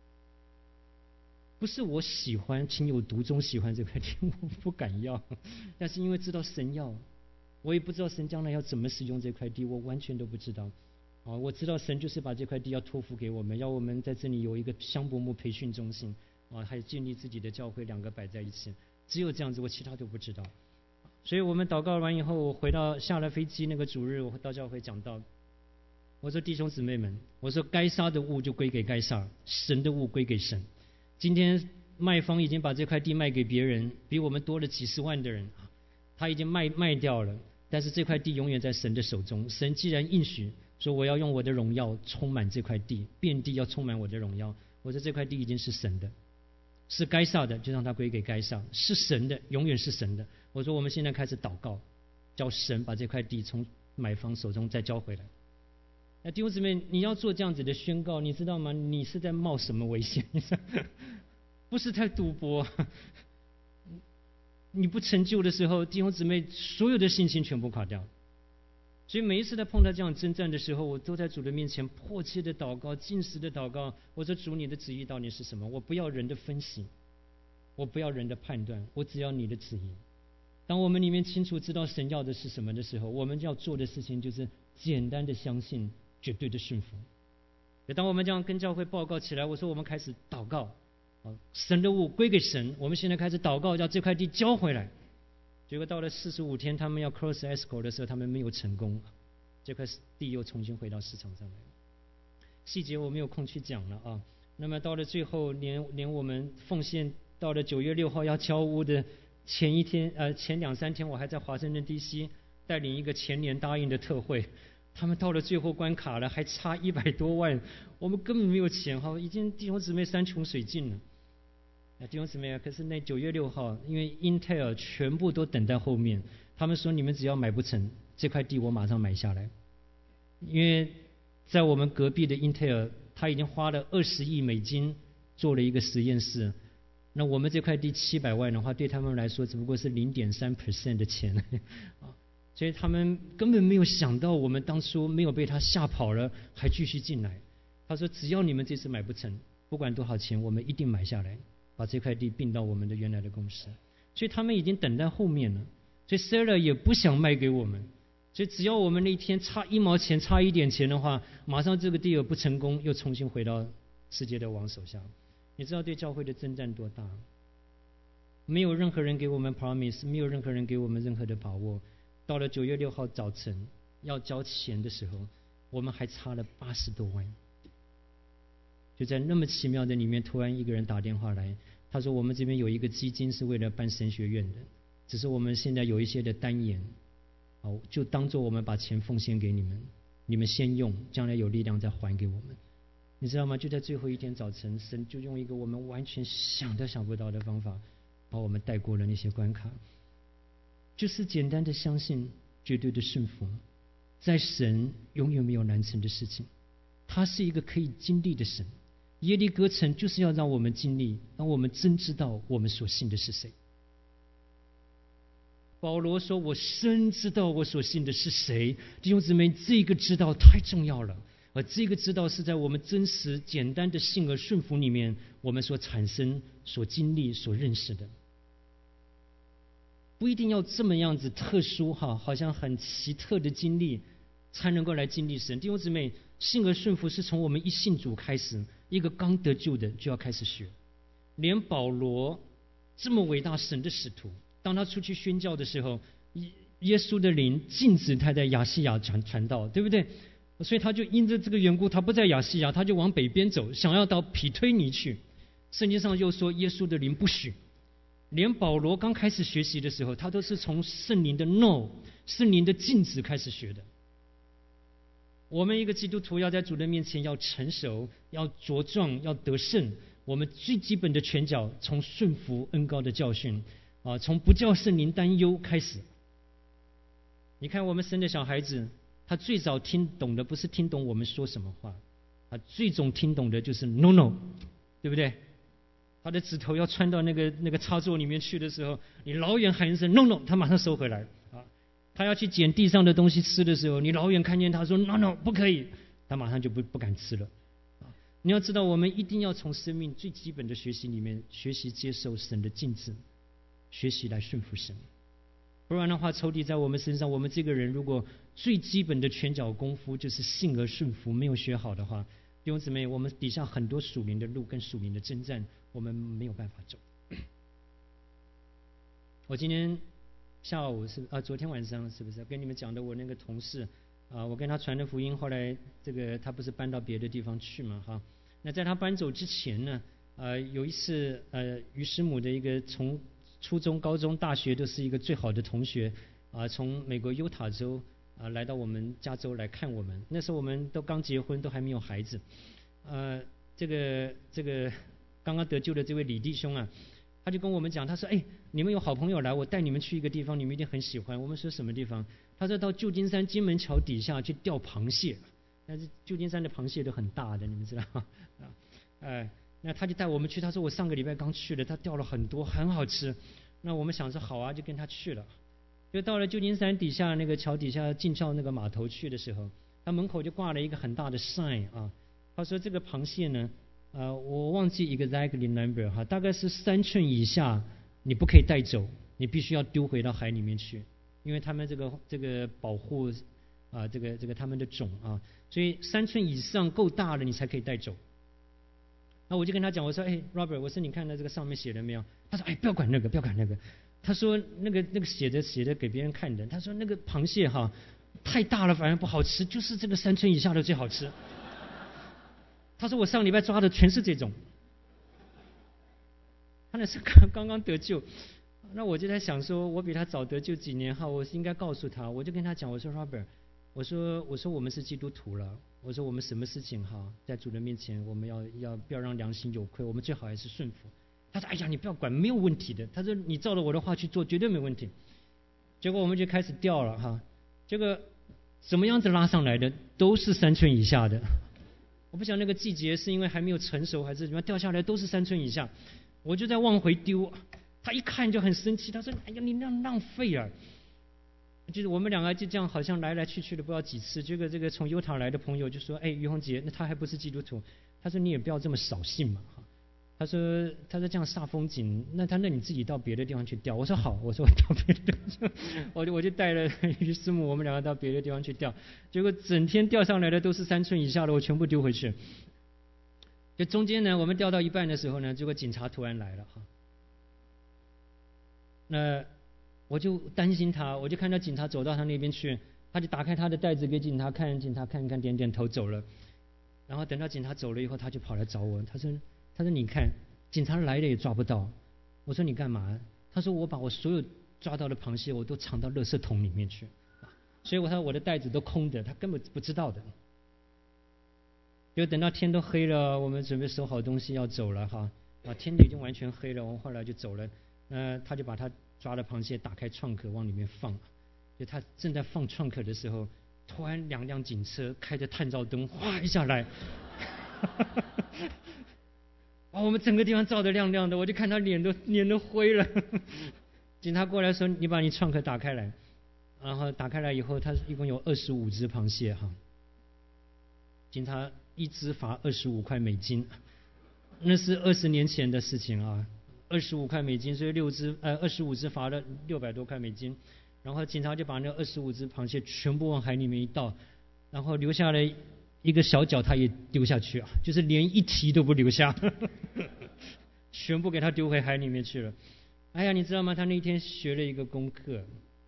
不是我喜欢情有独钟喜欢这块地，我不敢要，但是因为知道神要，我也不知道神将来要怎么使用这块地，我完全都不知道。我知道神就是把这块地要托付给我们，要我们在这里有一个香柏木培训中心，还建立自己的教会，2个摆在一起。只有这样子，我其他都不知道。所以我们祷告完以后，我下了飞机那个主日，我到教会讲道。我说弟兄姊妹们，我说该杀的物就归给该杀，神的物归给神。今天卖方已经把这块地卖给别人，比我们多了几十万的人，他已经卖掉了。但是这块地永远在神的手中。神既然应许说我要用我的荣耀充满这块地，遍地要充满我的荣耀，我说这块地已经是神的，是该撒的就让它归给该撒，是神的永远是神的。我说我们现在开始祷告，叫神把这块地从买方手中再交回来。那弟兄姊妹，你要做这样子的宣告，你知道吗？你是在冒什么危险？不是在赌博。你不成就的时候，弟兄姊妹所有的信心全部垮掉。所以每一次在碰到这样征战的时候，我都在主的面前迫切的祷告，禁食的祷告。我说主，你的旨意到底是什么？我不要人的分析，我不要人的判断，我只要你的旨意。当我们里面清楚知道神要的是什么的时候，我们要做的事情就是简单的相信，绝对的顺服。当我们这样跟教会报告起来，我说我们开始祷告，神的物归给神，我们现在开始祷告，叫这块地交回来。结果到了45天，他们要 cross escrow 的时候，他们没有成功，这块地又重新回到市场上来。细节我没有空去讲了那么到了最后，连我们奉献到了9月6号要交屋的前2-3天，我还在华盛顿 DC 带领一个前年答应的特会。他们到了最后关卡了，还差100多万，我们根本没有钱已经弟兄姊妹山穷水尽了。弟兄姊妹可是那9月6号，因为 Intel 全部都等在后面，他们说你们只要买不成这块地，我马上买下来。因为在我们隔壁的 Intel， 他已经花了20亿美金做了一个实验室，那我们这块地700万的话，对他们来说只不过是 0.3% 的钱所以他们根本没有想到我们当初没有被他吓跑了，还继续进来。他说只要你们这次买不成，不管多少钱，我们一定买下来，把这块地并到我们的原来的公司。所以他们已经等在后面了，所以 Sarah 也不想卖给我们。所以只要我们那天差1毛钱，差一点钱的话，马上这个地不成功，又重新回到世界的王手下。你知道对教会的征战多大？没有任何人给我们 promise， 没有任何人给我们任何的把握。到了9月6号早晨要交钱的时候，我们还差了80多万。就在那么奇妙的里面，突然一个人打电话来，他说我们这边有一个基金是为了办神学院的，只是我们现在有一些的单言，就当做我们把钱奉献给你们，你们先用，将来有力量再还给我们。你知道吗？就在最后一天早晨，神就用一个我们完全想都想不到的方法，把我们带过了那些关卡。就是简单的相信，绝对的顺服，在神永远没有难成的事情。他是一个可以经历的神。耶利哥城就是要让我们经历，让我们真知道我们所信的是谁。保罗说我深知道我所信的是谁。弟兄姊妹，这个知道太重要了，而这个知道是在我们真实简单的信而顺服里面，我们所产生、所经历、所认识的。不一定要这么样子特殊好像很奇特的经历才能够来经历神。弟兄姊妹，信而顺服是从我们一信主开始，一个刚得救的就要开始学。连保罗这么伟大神的使徒，当他出去宣教的时候，耶稣的灵禁止他在亚细亚传道，对不对？ 所以他就因着这个缘故，他不在亚细亚，他就往北边走，想要到庇推尼去。圣经上又说耶稣的灵不许。连保罗刚开始学习的时候，他都是从圣灵的 no、圣灵的禁止开始学的。我们一个基督徒要在主的面前要成熟，要茁壮，要得胜。我们最基本的拳脚，从顺服恩膏的教训从不叫圣灵担忧开始。你看我们生的小孩子，他最早听懂的不是听懂我们说什么话，他最终听懂的就是 no no， 对不对？他的指头要穿到那个插座里面去的时候，你老远喊一声 no no， 他马上收回来他要去捡地上的东西吃的时候，你老远看见他说 no no 不可以，他马上就不敢吃了你要知道，我们一定要从生命最基本的学习里面学习接受神的禁止，学习来顺服神。不然的话，仇敌在我们身上，我们这个人如果最基本的拳脚功夫就是信而顺服没有学好的话，弟兄姊妹，我们底下很多属灵的路跟属灵的征战，我们没有办法走。我今天下午昨天晚上是不是跟你们讲的我那个同事我跟他传的福音，后来这个他不是搬到别的地方去嘛那在他搬走之前呢有一次于师母的一个从初中、高中、大学都是一个最好的同学从美国犹他州来到我们加州来看我们。那时候我们都刚结婚，都还没有孩子这个刚刚得救的这位李弟兄他就跟我们讲，他说你们有好朋友来，我带你们去一个地方，你们一定很喜欢。我们说什么地方？他说到旧金山金门桥底下去钓螃蟹，但是旧金山的螃蟹都很大的，你们知道那他就带我们去，他说我上个礼拜刚去了，他钓了很多，很好吃。那我们想说好就跟他去了。就到了旧金山底下那个桥底下进校那个码头去的时候，他门口就挂了一个很大的 sign 他说这个螃蟹呢我忘记exactly number 大概是3寸以下你不可以带走，你必须要丢回到海里面去，因为他们这个保护这个他们的种所以3寸以上够大了你才可以带走。那我就跟他讲，我说Robert， 我说你看到这个上面写了没有？他说不要管那个，不要管那个。他说那个写的给别人看的。他说那个螃蟹太大了反而不好吃，就是这个3寸以下的最好吃。他说我上礼拜抓的全是这种。他那是刚刚得救。那我就在想说，我比他早得救几年我应该告诉他。我就跟他讲，我说 Robert， 我说我们是基督徒了，我说我们什么事情在主的面前我们要不要让良心有亏，我们最好还是顺服。他说你不要管，没有问题的。他说你照着我的话去做绝对没问题。结果我们就开始钓了这个怎么样子拉上来的都是3寸以下的。我不晓得那个季节是因为还没有成熟还是怎么样，掉下来都是3寸以下。我就在往回丢，他一看就很生气，他说你那样浪费就是我们两个就这样好像来来去去的不知道几次。结果这个从犹他来的朋友就说于洪杰，那他还不是基督徒，他说你也不要这么扫兴嘛他说这样煞风景，那你自己到别的地方去钓。我说好，我说我到别的地方我就带了于师母，我们两个到别的地方去钓。结果整天钓上来的都是3寸以下的，我全部丢回去。就中间呢，我们钓到一半的时候呢，结果警察突然来了那我就担心他，我就看到警察走到他那边去，他就打开他的袋子给警察看，警察看一看点点头走了。然后等到警察走了以后，他就跑来找我，他说你看警察来了也抓不到。我说你干嘛？他说我把我所有抓到的螃蟹我都藏到垃圾桶里面去，所以我的袋子都空的，他根本不知道的。就等到天都黑了，我们准备收好东西要走了天已经完全黑了，我们后来就走了。他就把他抓的螃蟹打开创可往里面放。就他正在放创可的时候，突然2辆警车开着探照灯哗一下来我们整个地方照得亮亮的，我就看他脸都灰了警察过来说你把你创可打开来。然后打开来以后，他一共有25只螃蟹警察一只罚25块美金，那是20年前的事情25块美金，所以25只罚了600多块美金。然后警察就把那25只螃蟹全部往海里面一倒，然后留下了一个小脚他也丢下去就是连一提都不留下全部给他丢回海里面去了。你知道吗？他那天学了一个功课。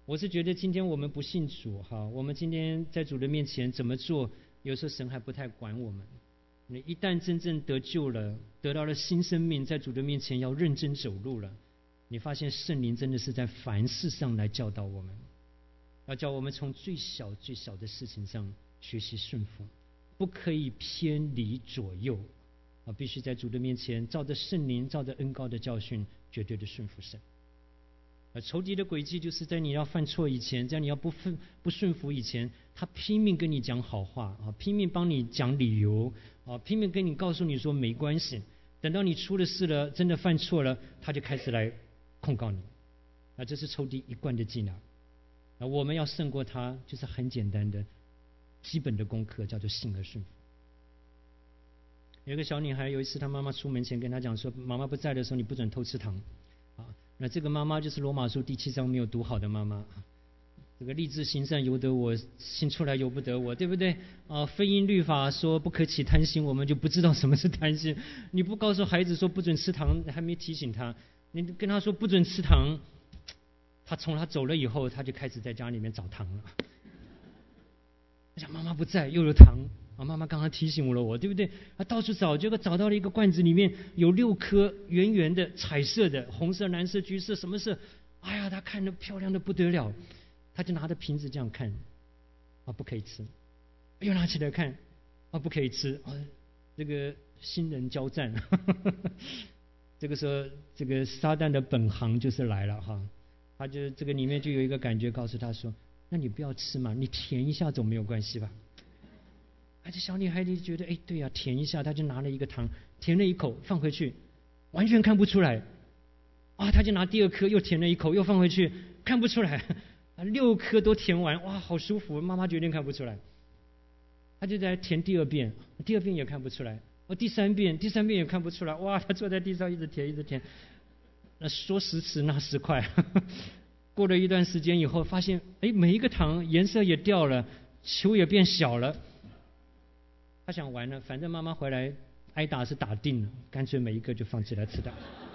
我是觉得今天我们不信主哈，我们今天在主的面前怎么做，有时候神还不太管我们。你一旦真正得救了，得到了新生命，在主的面前要认真走路了，你发现圣灵真的是在凡事上来教导我们，要叫我们从最小最小的事情上学习顺服，不可以偏离左右啊！必须在主的面前，照着圣灵，照着恩膏的教训，绝对的顺服神。仇敌的诡计就是在你要犯错以前，在你要不顺服以前，他拼命跟你讲好话啊，拼命帮你讲理由啊，拼命跟你告诉你说没关系。等到你出了事了，真的犯错了，他就开始来控告你。这是仇敌一贯的伎俩。我们要胜过他，就是很简单的基本的功课，叫做信而顺服。有一个小女孩，有一次她妈妈出门前跟她讲说，妈妈不在的时候，你不准偷吃糖啊。那这个妈妈就是罗马书第7章没有读好的妈妈。这个立志行善由得我，行出来由不得我，对不对啊？非因律法说不可起贪心，我们就不知道什么是贪心。你不告诉孩子说不准吃糖，还没提醒他，你跟他说不准吃糖，他从他走了以后，他就开始在家里面找糖了。我想妈妈不在，又有糖啊！妈妈刚刚提醒了我，对不对？他到处找，结果找到了一个罐子，里面有6颗圆圆的、彩色的，红色、蓝色、橘色，什么色？哎呀，他看得漂亮的不得了，他就拿着瓶子这样看，啊，不可以吃。又拿起来看，啊，不可以吃。啊，这个新人交战。这个时候，这个撒旦的本行就是来了哈。他就这个里面就有一个感觉告诉他说，那你不要吃嘛，你舔一下总没有关系吧？这小女孩就觉得，对呀，舔一下，她就拿了一个糖，舔了一口放回去，完全看不出来。啊，她就拿第2颗又舔了一口，又放回去，看不出来。6颗都舔完，哇，好舒服。妈妈决定看不出来，她就在舔第2遍，第2遍也看不出来。第3遍也看不出来。哇，她坐在地上一直舔，一直舔。那说时迟，那时快。过了一段时间以后，发现每一个糖颜色也掉了，球也变小了。他想完了，反正妈妈回来挨打是打定了，干脆每一个就放起来吃的。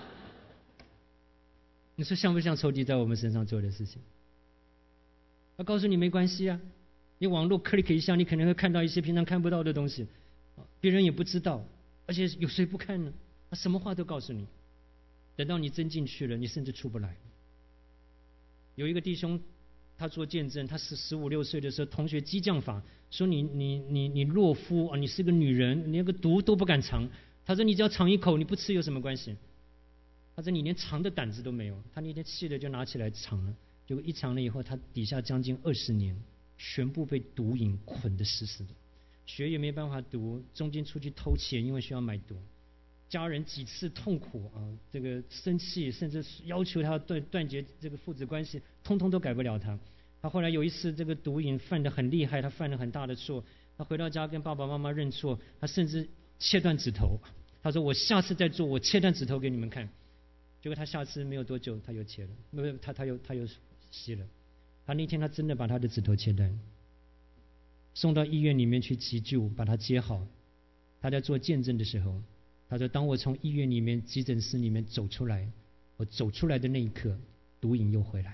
你说像不像仇敌在我们身上做的事情？他告诉你没关系啊，你网络 click 一下，你可能会看到一些平常看不到的东西，别人也不知道，而且有谁不看呢？他什么话都告诉你，等到你真进去了，你甚至出不来。有一个弟兄，他做见证，他是15、16岁的时候，同学激将法，说你懦夫啊，你是个女人，你连个毒都不敢尝。他说你只要尝一口，你不吃有什么关系？他说你连尝的胆子都没有。他那天气的就拿起来尝了，结果一尝了以后，他底下将近20年，全部被毒瘾捆得死死的，学也没办法读，中间出去偷钱，因为需要买毒。家人几次痛苦啊，这个生气，甚至要求他断绝这个父子关系，通通都改不了他。他后来有一次这个毒瘾犯得很厉害，他犯了很大的错，他回到家跟爸爸妈妈认错，他甚至切断指头。他说我下次再做，我切断指头给你们看。结果他下次没有多久他又切了，没有他又吸了。他那天他真的把他的指头切断，送到医院里面去急救，把他接好。他在做见证的时候，他说当我从医院里面急诊室里面走出来，我走出来的那一刻，毒瘾又回来了。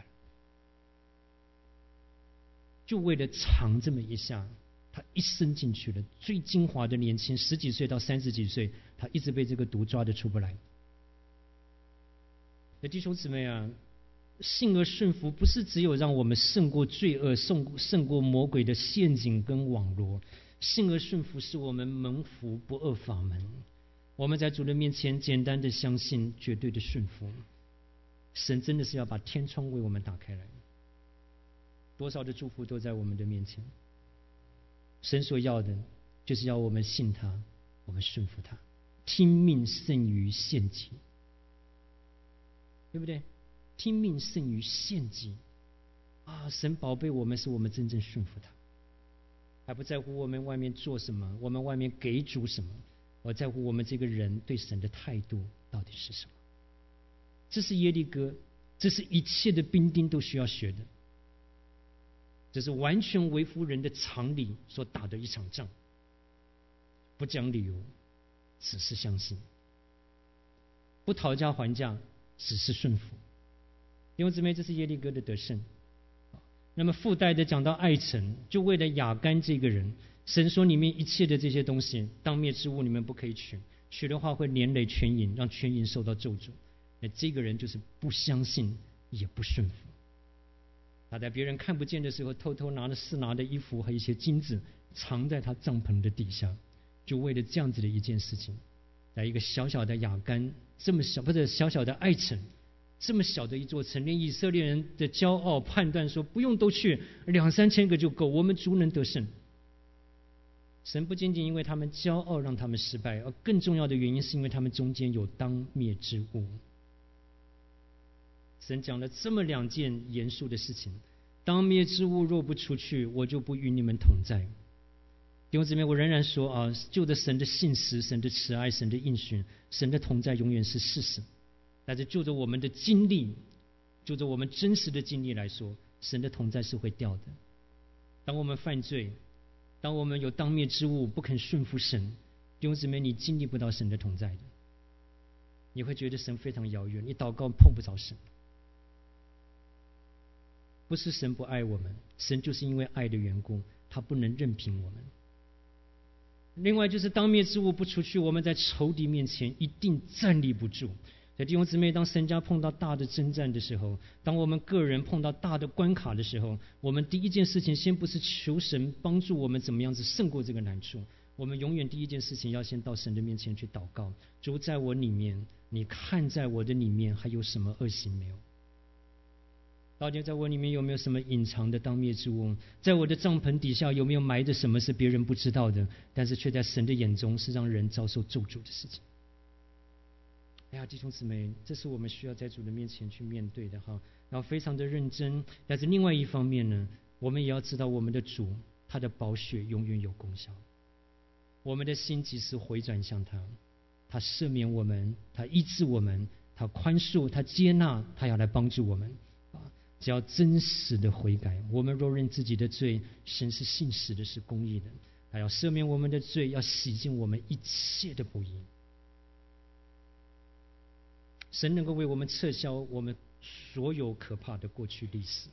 就为了尝这么一下，他一生进去了，最精华的年轻10几岁到30几岁，他一直被这个毒抓得出不来。弟兄姊妹啊，信而顺服不是只有让我们胜过罪恶，胜过魔鬼的陷阱跟网罗。信而顺服是我们蒙福不二法门。我们在主的面前简单的相信，绝对的顺服，神真的是要把天窗为我们打开来。多少的祝福都在我们的面前，神所要的就是要我们信他，我们顺服他，听命胜于献祭，对不对？听命胜于献祭啊！神宝贝我们，是我们真正顺服他，还不在乎我们外面做什么，我们外面给主什么，我在乎我们这个人对神的态度到底是什么。这是耶利哥，这是一切的兵丁都需要学的，这是完全违乎人的常理所打的一场仗。不讲理由，只是相信；不讨价还价，只是顺服。弟兄姊妹，这是耶利哥的得胜那么附带的讲到爱城，就为了亚干这个人，神说里面一切的这些东西，当灭之物你们不可以取，取的话会连累全营，让全营受到咒诅。那这个人就是不相信也不顺服，他在别人看不见的时候，偷偷拿了示拿的衣服和一些金子，藏在他帐篷的底下，就为了这样子的一件事情，在一个小小的亚干，这么小，或者小小的爱城，这么小的一座城，连以色列人的骄傲判断说不用都去2-3千个就够，我们足能得胜。神不仅仅因为他们骄傲让他们失败，而更重要的原因是因为他们中间有当灭之物。神讲了这么2件严肃的事情，当灭之物若不除去，我就不与你们同在。弟兄姊妹，我仍然说就着神的信实、神的慈爱、神的应许、神的同在永远是事实。但是就着我们的经历，就着我们真实的经历来说，神的同在是会掉的。当我们犯罪，当我们有当灭之物不肯顺服神，弟兄姊妹，你经历不到神的同在的，你会觉得神非常遥远，你祷告碰不着神。不是神不爱我们，神就是因为爱的缘故，他不能任凭我们。另外就是当灭之物不除去，我们在仇敌面前一定站立不住。所以弟兄姊妹，当神家碰到大的征战的时候，当我们个人碰到大的关卡的时候，我们第一件事情先不是求神帮助我们怎么样子胜过这个难处，我们永远第一件事情要先到神的面前去祷告，主在我里面，你看在我的里面还有什么恶行没有？到底在我里面有没有什么隐藏的当灭之物？在我的帐篷底下有没有埋着什么是别人不知道的，但是却在神的眼中是让人遭受咒诅的事情？哎呀，弟兄姊妹，这是我们需要在主的面前去面对的哈，然后非常的认真。但是另外一方面呢，我们也要知道我们的主，他的宝血永远有功效。我们的心即使回转向他，他赦免我们，他医治我们，他宽恕，他接纳，他要来帮助我们。只要真实的悔改，我们若认自己的罪，神是信实的，是公义的，他要赦免我们的罪，要洗净我们一切的不义。神能够为我们撤销我们所有可怕的过去历史。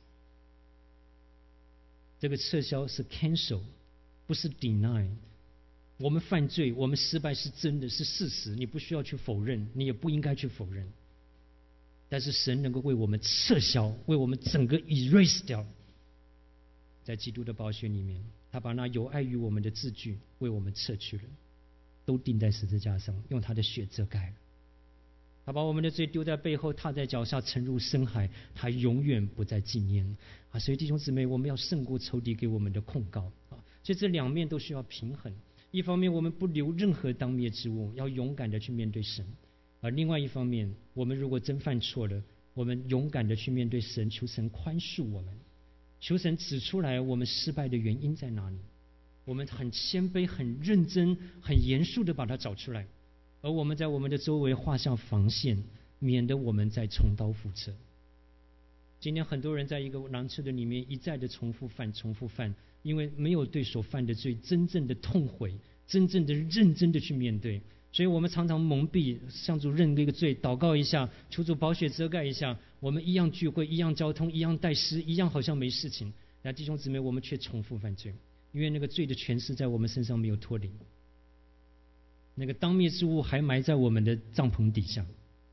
这个撤销是 cancel， 不是 deny。我们犯罪，我们失败是真的，是事实，你不需要去否认，你也不应该去否认。但是神能够为我们撤销，为我们整个 erase 掉，在基督的宝血里面，他把那有爱于我们的字句为我们撤去了，都钉在十字架上，用他的血遮盖了。他把我们的罪丢在背后，踏在脚下，沉入深海，他永远不再纪念啊！所以弟兄姊妹，我们要胜过仇敌给我们的控告啊！所以这2面都需要平衡。一方面，我们不留任何当灭之物，要勇敢的去面对神。而另外一方面，我们如果真犯错了，我们勇敢的去面对神，求神宽恕我们，求神指出来我们失败的原因在哪里。我们很谦卑、很认真、很严肃的把它找出来，而我们在我们的周围画上防线，免得我们再重蹈覆辙。今天很多人在一个难处的里面一再的重复犯，因为没有对所犯的罪真正的痛悔，真正的认真的去面对。所以我们常常蒙蔽，向主认这个罪，祷告一下，求主宝血遮盖一下，我们一样聚会，一样交通，一样带诗，一样好像没事情。那弟兄姊妹，我们却重复犯罪，因为那个罪的权势在我们身上没有脱离，那个当灭之物还埋在我们的帐篷底下。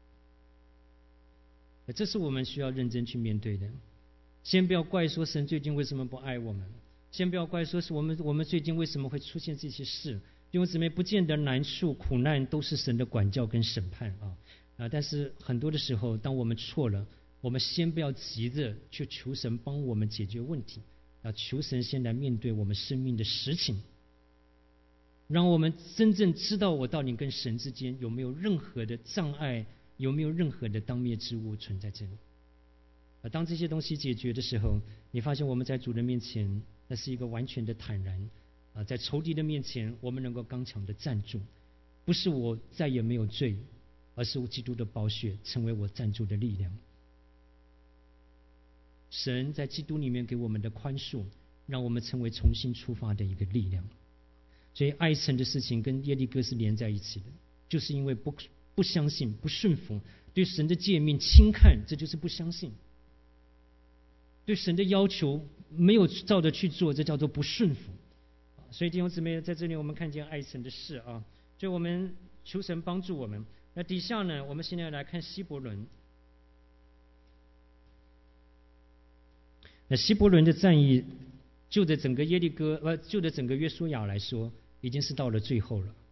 这是我们需要认真去面对的。先不要怪说神最近为什么不爱我们，先不要怪说是我们最近为什么会出现这些事。弟兄姊妹，不见得难处苦难都是神的管教跟审判但是很多的时候，当我们错了，我们先不要急着去求神帮我们解决问题，要求神先来面对我们生命的实情，让我们真正知道我到底跟神之间有没有任何的障碍，有没有任何的当灭之物存在这里。当这些东西解决的时候，你发现我们在主的面前，那是一个完全的坦然在仇敌的面前，我们能够刚强的站住，不是我再也没有罪，而是基督的宝血成为我站住的力量。神在基督里面给我们的宽恕，让我们成为重新出发的一个力量。所以爱神的事情跟耶利哥是连在一起的，就是因为不相信、不顺服，对神的诫命轻看，这就是不相信。对神的要求没有照着去做，这叫做不顺服。所以弟兄姊妹，在这里我们看见爱神的事啊，所以我们求神帮助我们。那底下呢，我们现在来看希伯伦。那希伯伦的战役，就着整个就着整个约书亚来说，已经是到了最后了。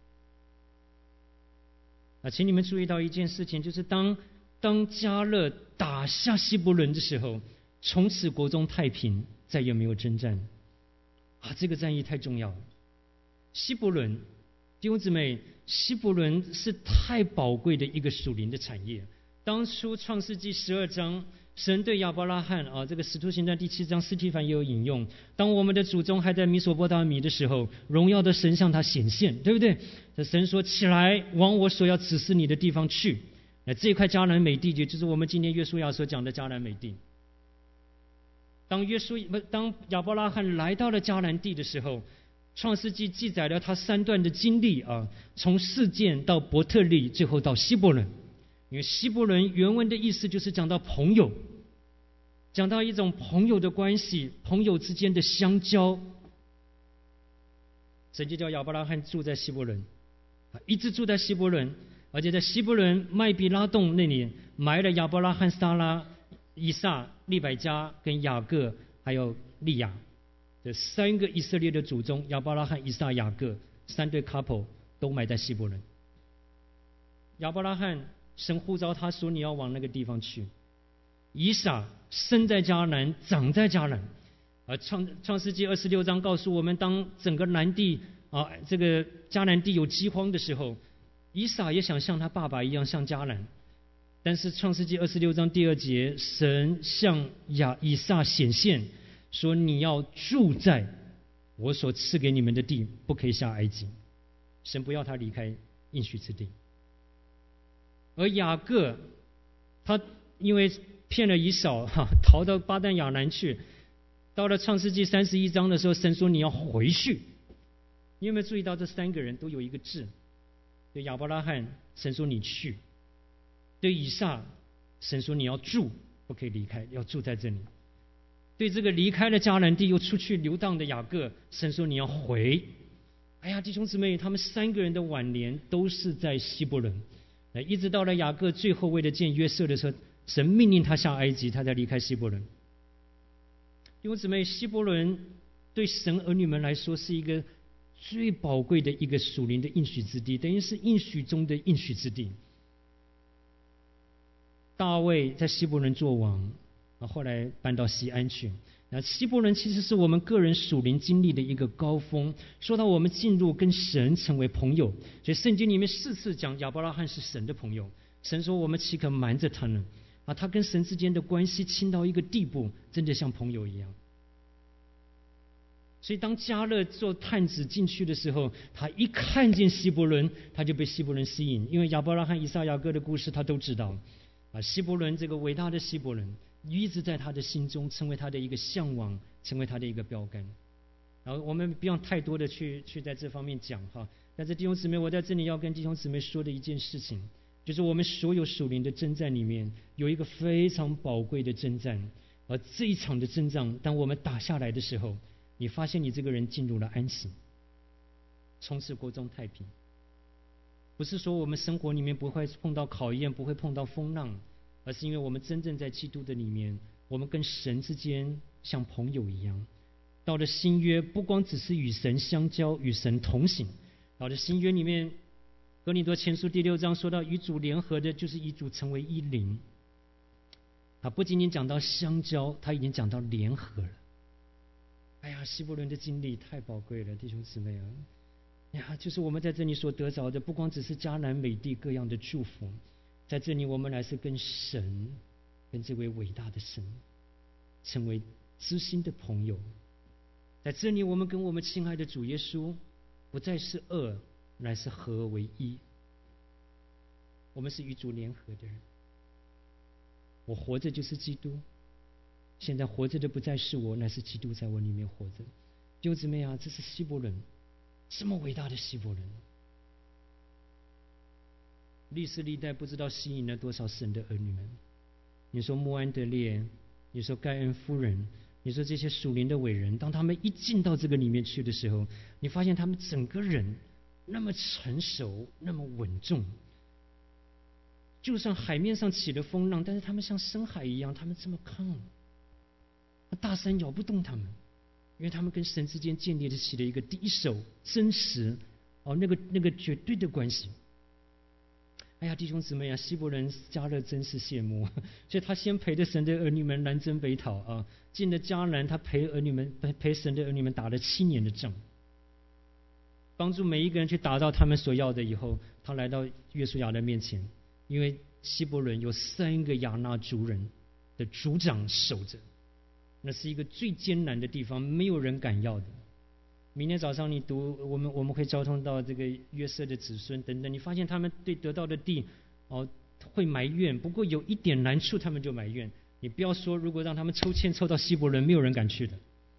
请你们注意到一件事情，就是当迦勒打下希伯伦的时候，从此国中太平，再也没有征战。这个战役太重要了。希伯伦，弟兄姊妹，希伯伦是太宝贵的一个属灵的产业。当初创世纪12章，神对亚伯拉罕这个使徒行传第7章，司提反也有引用。当我们的祖宗还在米索波大米的时候，荣耀的神向他显现，对不对？这神说：“起来，往我所要指示你的地方去。”那这块迦南美地，也就是我们今天约书亚所讲的迦南美地。当亚伯拉罕来到了迦南地的时候，创世纪记载了他3段的经历从示剑到伯特利，最后到希伯伦。因为希伯伦原文的意思就是讲到朋友，讲到一种朋友的关系，朋友之间的相交。神就叫亚伯拉罕住在希伯伦，一直住在希伯伦，而且在希伯伦麦比拉洞那里埋了亚伯拉罕、撒拉、以撒、利百加跟雅各还有利亚这3个以色列的祖宗，亚伯拉罕、以撒、雅各3对 couple 都埋在希伯伦。亚伯拉罕，神呼召他说：“你要往那个地方去。”以撒生在迦南，长在迦南。创世纪26章告诉我们，当整个南地这个迦南地有饥荒的时候，以撒也想像他爸爸一样像迦南。但是创世纪26章第2节，神向以撒显现，说：“你要住在我所赐给你们的地，不可以下埃及。”神不要他离开应许之地。而雅各，他因为骗了以扫，逃到巴旦亚兰去。到了创世纪31章的时候，神说：“你要回去。”你有没有注意到这3个人都有一个字？对亚伯拉罕，神说：“你去。”对以撒，神说：“你要住，不可以离开，要住在这里。”对这个离开了迦南地又出去流荡的雅各，神说：“你要回。”哎呀，弟兄姊妹，他们3个人的晚年都是在希伯伦。一直到了雅各最后为了见约瑟的时候，神命令他下埃及，他才离开希伯伦。弟兄姊妹，希伯伦对神儿女们来说是一个最宝贵的一个属灵的应许之地，等于是应许中的应许之地。大卫在希伯伦做王，后来搬到西安去。那希伯伦其实是我们个人属灵经历的一个高峰。说到我们进入跟神成为朋友，所以圣经里面4次讲亚伯拉罕是神的朋友。神说：“我们岂可瞒着他呢？”他跟神之间的关系亲到一个地步，真的像朋友一样。所以当迦勒做探子进去的时候，他一看见希伯伦，他就被希伯伦吸引，因为亚伯拉罕、以撒、雅各的故事他都知道。希伯伦，这个伟大的希伯伦，一直在他的心中成为他的一个向往，成为他的一个标杆。然后我们不用太多的去在这方面讲但是弟兄姊妹，我在这里要跟弟兄姊妹说的一件事情，就是我们所有属灵的征战里面有一个非常宝贵的征战，而这一场的征战，当我们打下来的时候，你发现你这个人进入了安息，从此国中太平。不是说我们生活里面不会碰到考验，不会碰到风浪，而是因为我们真正在基督的里面，我们跟神之间像朋友一样。到了新约，不光只是与神相交，与神同行。到了新约里面，哥林多前书第6章说到与主联合的，就是与主成为一灵。他不仅仅讲到相交，他已经讲到联合了。哎呀，希伯伦的经历太宝贵了，弟兄姊妹就是我们在这里所得着的，不光只是迦南美地各样的祝福，在这里我们乃是跟神，跟这位伟大的神成为知心的朋友。在这里我们跟我们亲爱的主耶稣不再是二，乃是合为一。我们是与主联合的人。我活着就是基督，现在活着的不再是我，乃是基督在我里面活着。弟兄姊妹这是希伯伦，这么伟大的希伯伦，历世历代不知道吸引了多少神的儿女们。你说穆安德烈，你说盖恩夫人， 你说这些属灵的伟人，当他们一进到这个里面去的时候，你发现他们整个人那么成熟，那么稳重。就算海面上起了风浪，但是他们像深海一样，他们这么calm，大山摇不动他们，因为他们跟神之间建立起了一个第一手真实那个绝对的关系。哎呀，弟兄姊妹啊，希伯伦迦勒真是羡慕，所以他先陪着神的儿女们南征北讨啊，进了迦南，他陪神的儿女们打了7年的仗，帮助每一个人去达到他们所要的。以后他来到约书亚的面前，因为希伯伦有3个亚衲族人的族长守着，那是一个最艰难的地方，没有人敢要的。明天早上你读，我们会交通到这个约瑟的子孙等等，你发现他们对得到的地会埋怨，不过有一点难处他们就埋怨。你不要说如果让他们抽签抽到希伯伦，没有人敢去的。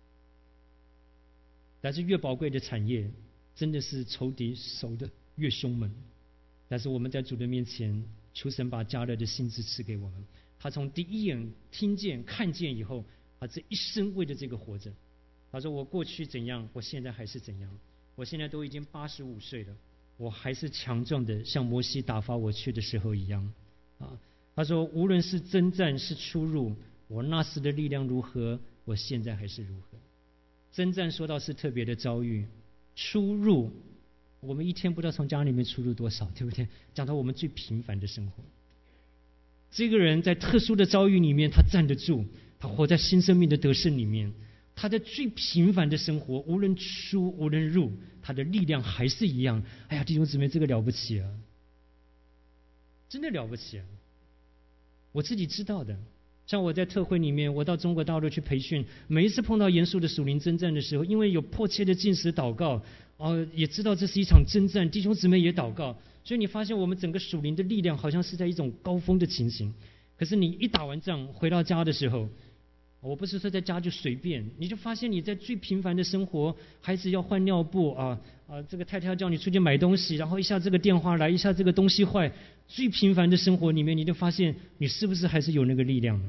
但是越宝贵的产业，真的是仇敌守得越凶猛。但是我们在主的面前，求神把迦勒的心智赐给我们。他从第一眼听见看见以后，他这一生为了这个活着。他说我过去怎样，我现在还是怎样，我现在都已经85岁了，我还是强壮的，像摩西打发我去的时候一样他说无论是征战是出入，我那时的力量如何，我现在还是如何。征战说到是特别的遭遇，出入我们一天不知道从家里面出入多少，对不对？讲到我们最平凡的生活，这个人在特殊的遭遇里面他站得住，他活在新生命的得胜里面，他在最平凡的生活，无论出无论入，他的力量还是一样。哎呀，弟兄姊妹，这个了不起啊，真的了不起啊！我自己知道的，像我在特会里面，我到中国大陆去培训，每一次碰到严肃的属灵征战的时候，因为有迫切的禁食祷告也知道这是一场征战，弟兄姊妹也祷告，所以你发现我们整个属灵的力量好像是在一种高峰的情形。可是你一打完仗回到家的时候，我不是说在家就随便，你就发现你在最平凡的生活，孩子要换尿布这个太太要叫你出去买东西，然后一下这个电话来，一下这个东西坏，最平凡的生活里面，你就发现你是不是还是有那个力量？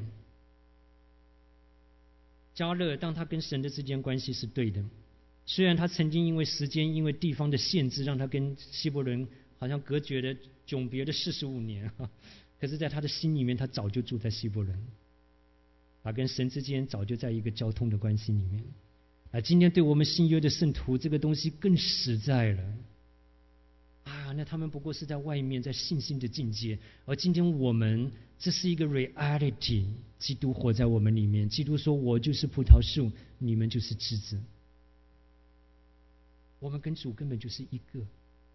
迦勒当他跟神的之间关系是对的，虽然他曾经因为时间因为地方的限制，让他跟希伯伦好像隔绝了迥别的45年可是在他的心里面，他早就住在希伯伦，他跟神之间早就在一个交通的关系里面。今天对我们新约的圣徒，这个东西更实在了那他们不过是在外面在信心的境界，而今天我们这是一个 reality， 基督活在我们里面。基督说我就是葡萄树，你们就是枝子，我们跟主根本就是一个。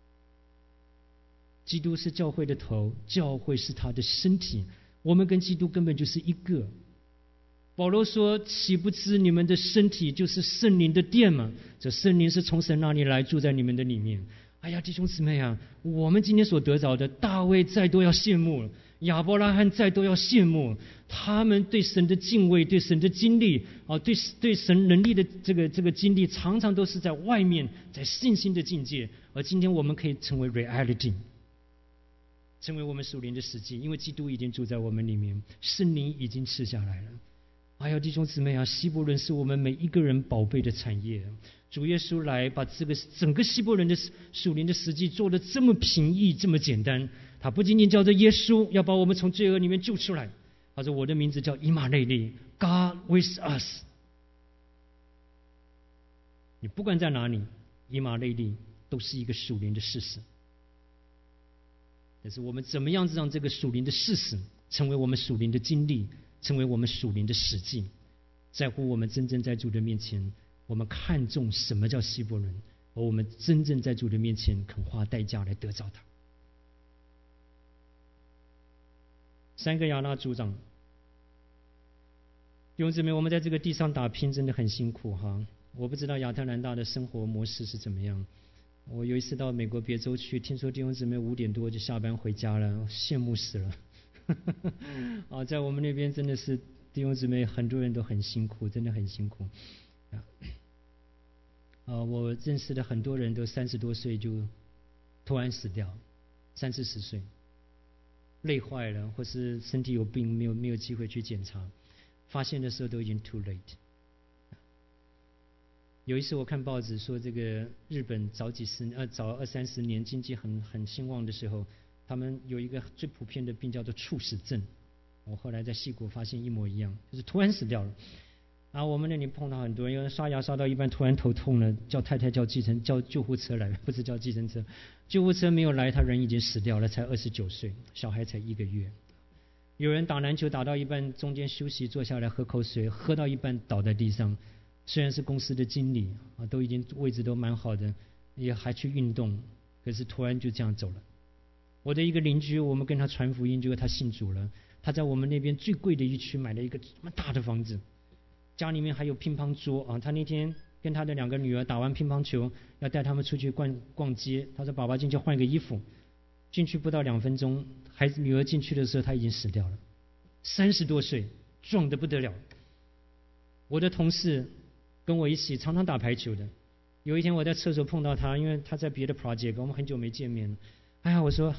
基督是教会的头，教会是他的身体，我们跟基督根本就是一个。保罗说岂不知你们的身体就是圣灵的殿吗？这圣灵是从神那里来，住在你们的里面。哎呀，弟兄姊妹啊，我们今天所得着的，大卫再多要羡慕，亚伯拉罕再多要羡慕，他们对神的敬畏，对神的经历对神能力的这个经历，常常都是在外面，在信心的境界。而今天我们可以成为 reality， 成为我们属灵的实际，因为基督已经住在我们里面，圣灵已经赐下来了。哎呀，弟兄姊妹啊，希伯伦是我们每一个人宝贝的产业。主耶稣来把这个整个希伯伦的属灵的实际做得这么平易，这么简单。他不仅仅叫做耶稣，要把我们从罪恶里面救出来。他说我的名字叫以马内利 God with us。 你不管在哪里，以马内利都是一个属灵的事实。但是我们怎么样子让这个属灵的事实成为我们属灵的经历，成为我们属灵的实际，在乎我们真正在主的面前，我们看重什么叫希伯伦，而我们真正在主的面前肯花代价来得着他。3个亚衲族长，弟兄姊妹，我们在这个地上打拼真的很辛苦我不知道亚特兰大的生活模式是怎么样。我有一次到美国别州去，听说弟兄姊妹5点多就下班回家了，羡慕死了在我们那边真的是弟兄姊妹很多人都很辛苦，真的很辛苦我认识的很多人都30多岁就突然死掉，30-40岁累坏了，或是身体有病，没有机会去检查，发现的时候都已经 too late。 有一次我看报纸说，这个日本早20-30年经济很兴旺的时候，他们有一个最普遍的病叫做猝死症。我后来在矽谷发现一模一样，就是突然死掉了。啊，我们那里碰到很多人，有人刷牙刷到一半突然头痛了，叫太太叫救护车来，不是叫计程车，救护车没有来，他人已经死掉了，才29岁，小孩才1个月。有人打篮球打到一半，中间休息坐下来喝口水，喝到一半倒在地上。虽然是公司的经理啊，都已经位置都蛮好的，也还去运动，可是突然就这样走了。我的一个邻居，我们跟他传福音，结果他信主了。他在我们那边最贵的一区买了一个这么大的房子，家里面还有乒乓桌啊。他那天跟他的2个女儿打完乒乓球，要带他们出去逛街。他说：“爸爸进去换个衣服。”进去不到2分钟，女儿进去的时候他已经死掉了，30多岁，壮得不得了。我的同事跟我一起常常打排球的，有一天我在厕所碰到他，因为他在别的 project， 我们很久没见面了。哎呀，我说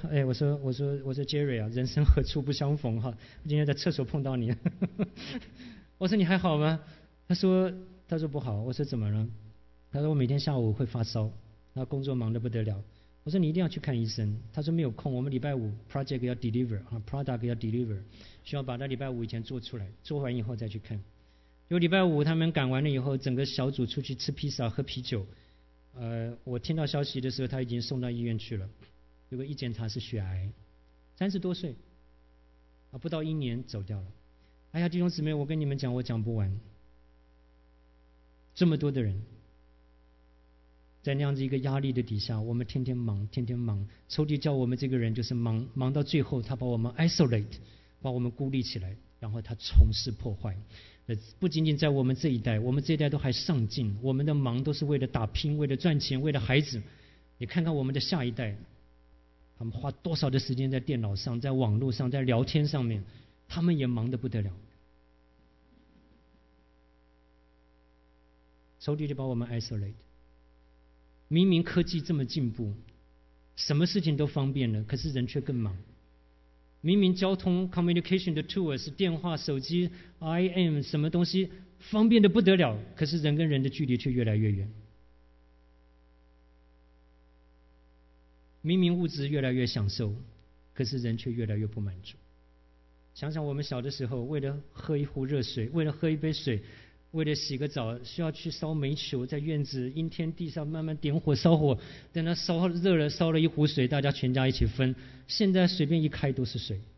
Jerry 啊，人生何处不相逢哈！我今天在厕所碰到你，我说你还好吗？他说不好。我说怎么了？他说我每天下午会发烧，那工作忙得不得了。我说你一定要去看医生。他说没有空，我们礼拜5 project 要 deliver 啊 ，product 要 deliver， 需要把它礼拜5以前做出来，做完以后再去看。有礼拜5他们赶完了以后，整个小组出去吃披萨喝啤酒。我听到消息的时候，他已经送到医院去了。结果一检查是血癌，30多岁啊，不到1年走掉了。哎呀，弟兄姊妹，我跟你们讲，我讲不完。这么多的人，在那样子一个压力的底下，我们天天忙，天天忙。仇敌叫我们这个人就是忙到最后，他把我们 isolate， 把我们孤立起来，然后他从事破坏。不仅仅在我们这一代，我们这一代都还上进，我们的忙都是为了打拼，为了赚钱，为了孩子。你看看我们的下一代，他们花多少的时间在电脑上，在网络上，在聊天上面，他们也忙得不得了。仇敌就把我们 isolate。明明科技这么进步，什么事情都方便了，可是人却更忙。明明交通 communication 的 tools 电话、手机、IM 什么东西方便的不得了，可是人跟人的距离却越来越远。明明物质越来越享受，可是人却越来越不满足。想想我们小的时候，为了喝一壶热水，为了喝一杯水，为了洗个澡，需要去烧煤球，在院子阴天地上慢慢点火烧火，等它烧热了，烧了一壶水，大家全家一起分。现在随便一开都是水，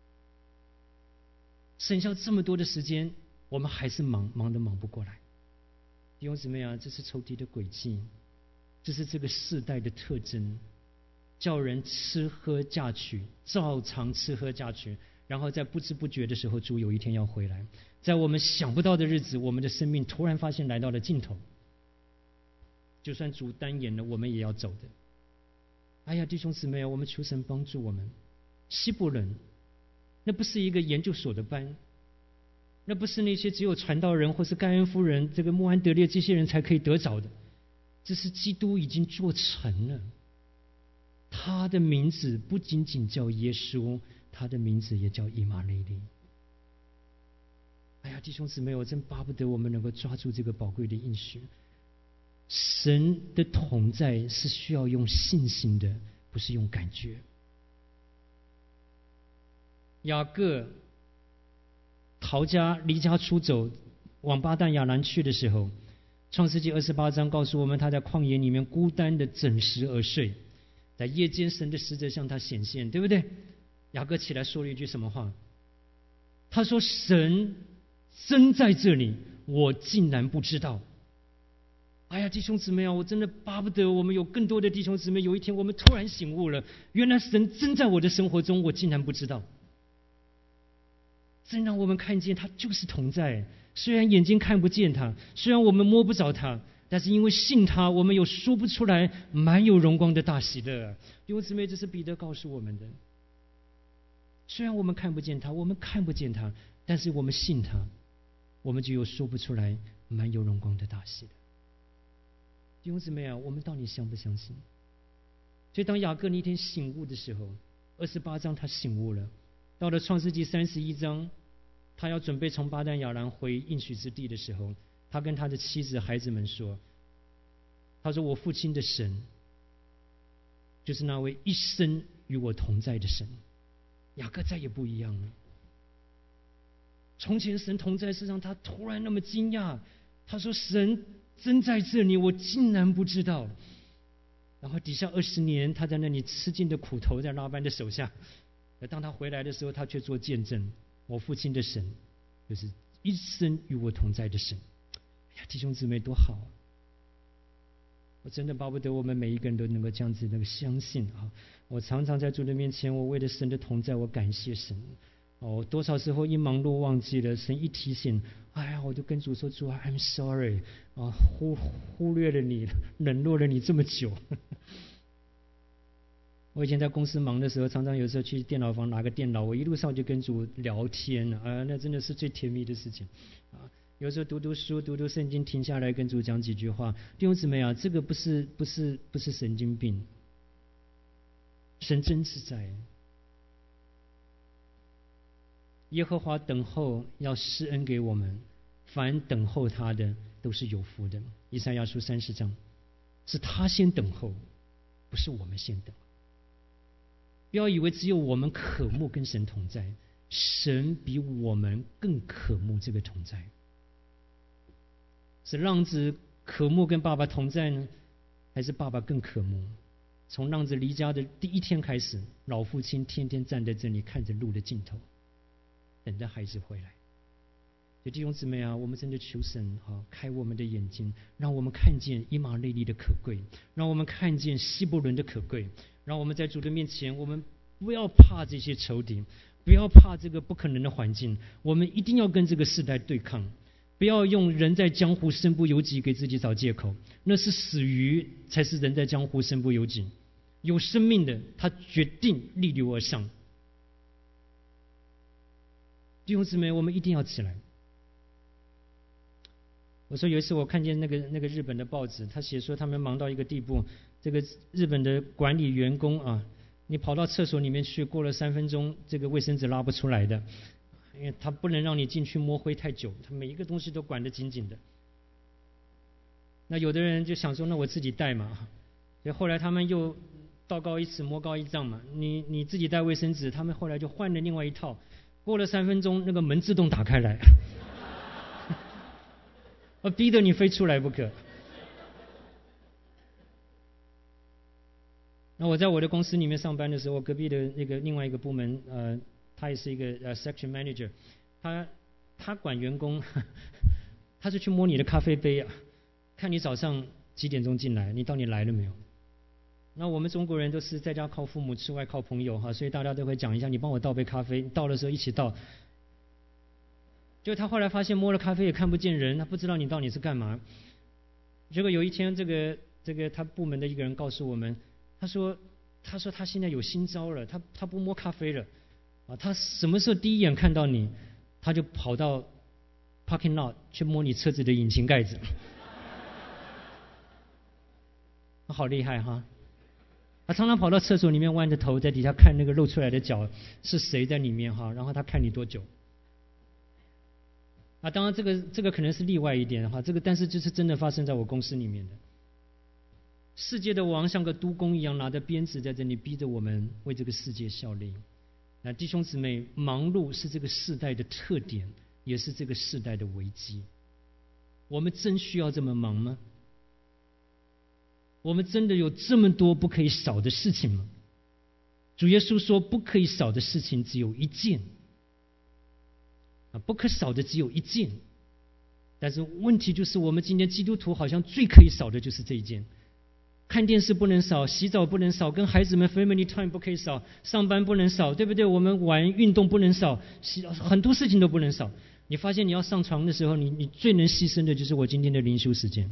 省下这么多的时间，我们还是忙得忙不过来。弟兄姊妹啊，这是仇敌的诡计，这是这个世代的特征，叫人吃喝嫁娶，照常吃喝嫁娶，然后在不知不觉的时候，主有一天要回来。在我们想不到的日子，我们的生命突然发现来到了尽头。就算主单言了，我们也要走的。哎呀，弟兄姊妹啊，我们求神帮助我们。希伯伦，那不是一个研究所的班，那不是那些只有传道人或是盖恩夫人、这个穆安德烈这些人才可以得着的。这是基督已经做成了。他的名字不仅仅叫耶稣，他的名字也叫以马内利。哎呀，弟兄姊妹，我真巴不得我们能够抓住这个宝贵的应许。神的同在是需要用信心的，不是用感觉。雅各离家出走，往巴旦亚兰去的时候，创世纪28章告诉我们，他在旷野里面孤单的枕食而睡，在夜间神的使者向他显现，对不对？雅各起来说了一句什么话？他说：神真在这里，我竟然不知道。哎呀，弟兄姊妹啊，我真的巴不得我们有更多的弟兄姊妹，有一天我们突然醒悟了，原来神真在我的生活中，我竟然不知道。真让我们看见他就是同在，虽然眼睛看不见他，虽然我们摸不着他，但是因为信他，我们有说不出来满有荣光的大喜乐。弟兄姊妹，这是彼得告诉我们的。虽然我们看不见他，但是我们信他，我们就有说不出来满有荣光的大喜乐。弟兄姊妹啊，我们到底相不相信？所以当雅各那天醒悟的时候，28章他醒悟了。到了创世纪31章，他要准备从巴旦亚兰回应许之地的时候，他跟他的妻子孩子们说： 他说我父亲的神就是那位一生与我同在的神。雅各再也不一样了。从前神同在世上，他突然那么惊讶，他说神真在这里，我竟然不知道。然后底下20年他在那里吃尽的苦头，在拉班的手下，而当他回来的时候，他却做见证，我父亲的神就是一生与我同在的神。哎呀，弟兄姊妹多好啊！我真的巴不得我们每一个人都能够这样子那个相信啊！我常常在主的面前，我为了神的同在，我感谢神。多少时候一忙碌忘记了，神一提醒，哎呀，我就跟主说：“主啊 ，I'm sorry 啊，忽略了你，冷落了你这么久。”我以前在公司忙的时候，常常有时候去电脑房拿个电脑，我一路上就跟主聊天啊，那真的是最甜蜜的事情啊。有时候读读书、读读圣经，停下来跟主讲几句话。弟兄姊妹啊，这个不是神经病，神真是在。耶和华等候要施恩给我们，凡等候他的都是有福的。以赛亚书30章，是他先等候，不是我们先等。不要以为只有我们渴慕跟神同在，神比我们更渴慕这个同在。是浪子渴慕跟爸爸同在呢，还是爸爸更渴慕？从浪子离家的第一天开始，老父亲天天站在这里看着路的尽头，等着孩子回来。所以弟兄姊妹啊，我们真的求神开我们的眼睛，让我们看见以马内利的可贵，让我们看见希伯伦的可贵，让我们在主的面前，我们不要怕这些仇敌，不要怕这个不可能的环境，我们一定要跟这个世代对抗。不要用人在江湖身不由己给自己找借口，那是死鱼才是人在江湖身不由己。有生命的他决定逆流而上。弟兄姊妹，我们一定要起来。我说有一次我看见那个日本的报纸，他写说他们忙到一个地步，这个日本的管理员工啊，你跑到厕所里面去，过了3分钟，这个卫生纸拉不出来的。因为他不能让你进去摸灰太久，他每一个东西都管得紧紧的。那有的人就想说，那我自己带嘛。所以后来他们又道高一尺，魔高一丈嘛。你自己带卫生纸，他们后来就换了另外一套。过了3分钟，那个门自动打开来，逼得你非出来不可。那我在我的公司里面上班的时候，隔壁的那个另外一个部门，他也是一个section manager， 他管员工，他是去摸你的咖啡杯啊，看你早上几点钟进来，你到底来了没有？那我们中国人都是在家靠父母，吃外靠朋友哈，所以大家都会讲一下，你帮我倒杯咖啡，倒的时候一起倒。就他后来发现摸了咖啡也看不见人，他不知道你到底是干嘛。结果有一天，这个他部门的一个人告诉我们，他说他现在有新招了，他不摸咖啡了。他什么时候第一眼看到你，他就跑到 parking lot 去摸你车子的引擎盖子。好厉害哈！他常常跑到厕所里面，弯着头在底下看那个露出来的脚是谁在里面哈，然后他看你多久。当然这个可能是例外一点哈，但是就是真的发生在我公司里面的。世界的王像个督工一样，拿着鞭子在这里逼着我们为这个世界效力。那弟兄姊妹，忙碌是这个世代的特点，也是这个世代的危机。我们真需要这么忙吗？我们真的有这么多不可以少的事情吗？主耶稣说，不可以少的事情只有一件，不可少的只有一件。但是问题就是，我们今天基督徒好像最可以少的就是这一件。看电视不能少，洗澡不能少，跟孩子们 family time 不可以少，上班不能少，对不对？我们玩运动不能少，很多事情都不能少。你发现你要上床的时候，你最能牺牲的就是我今天的灵修时间。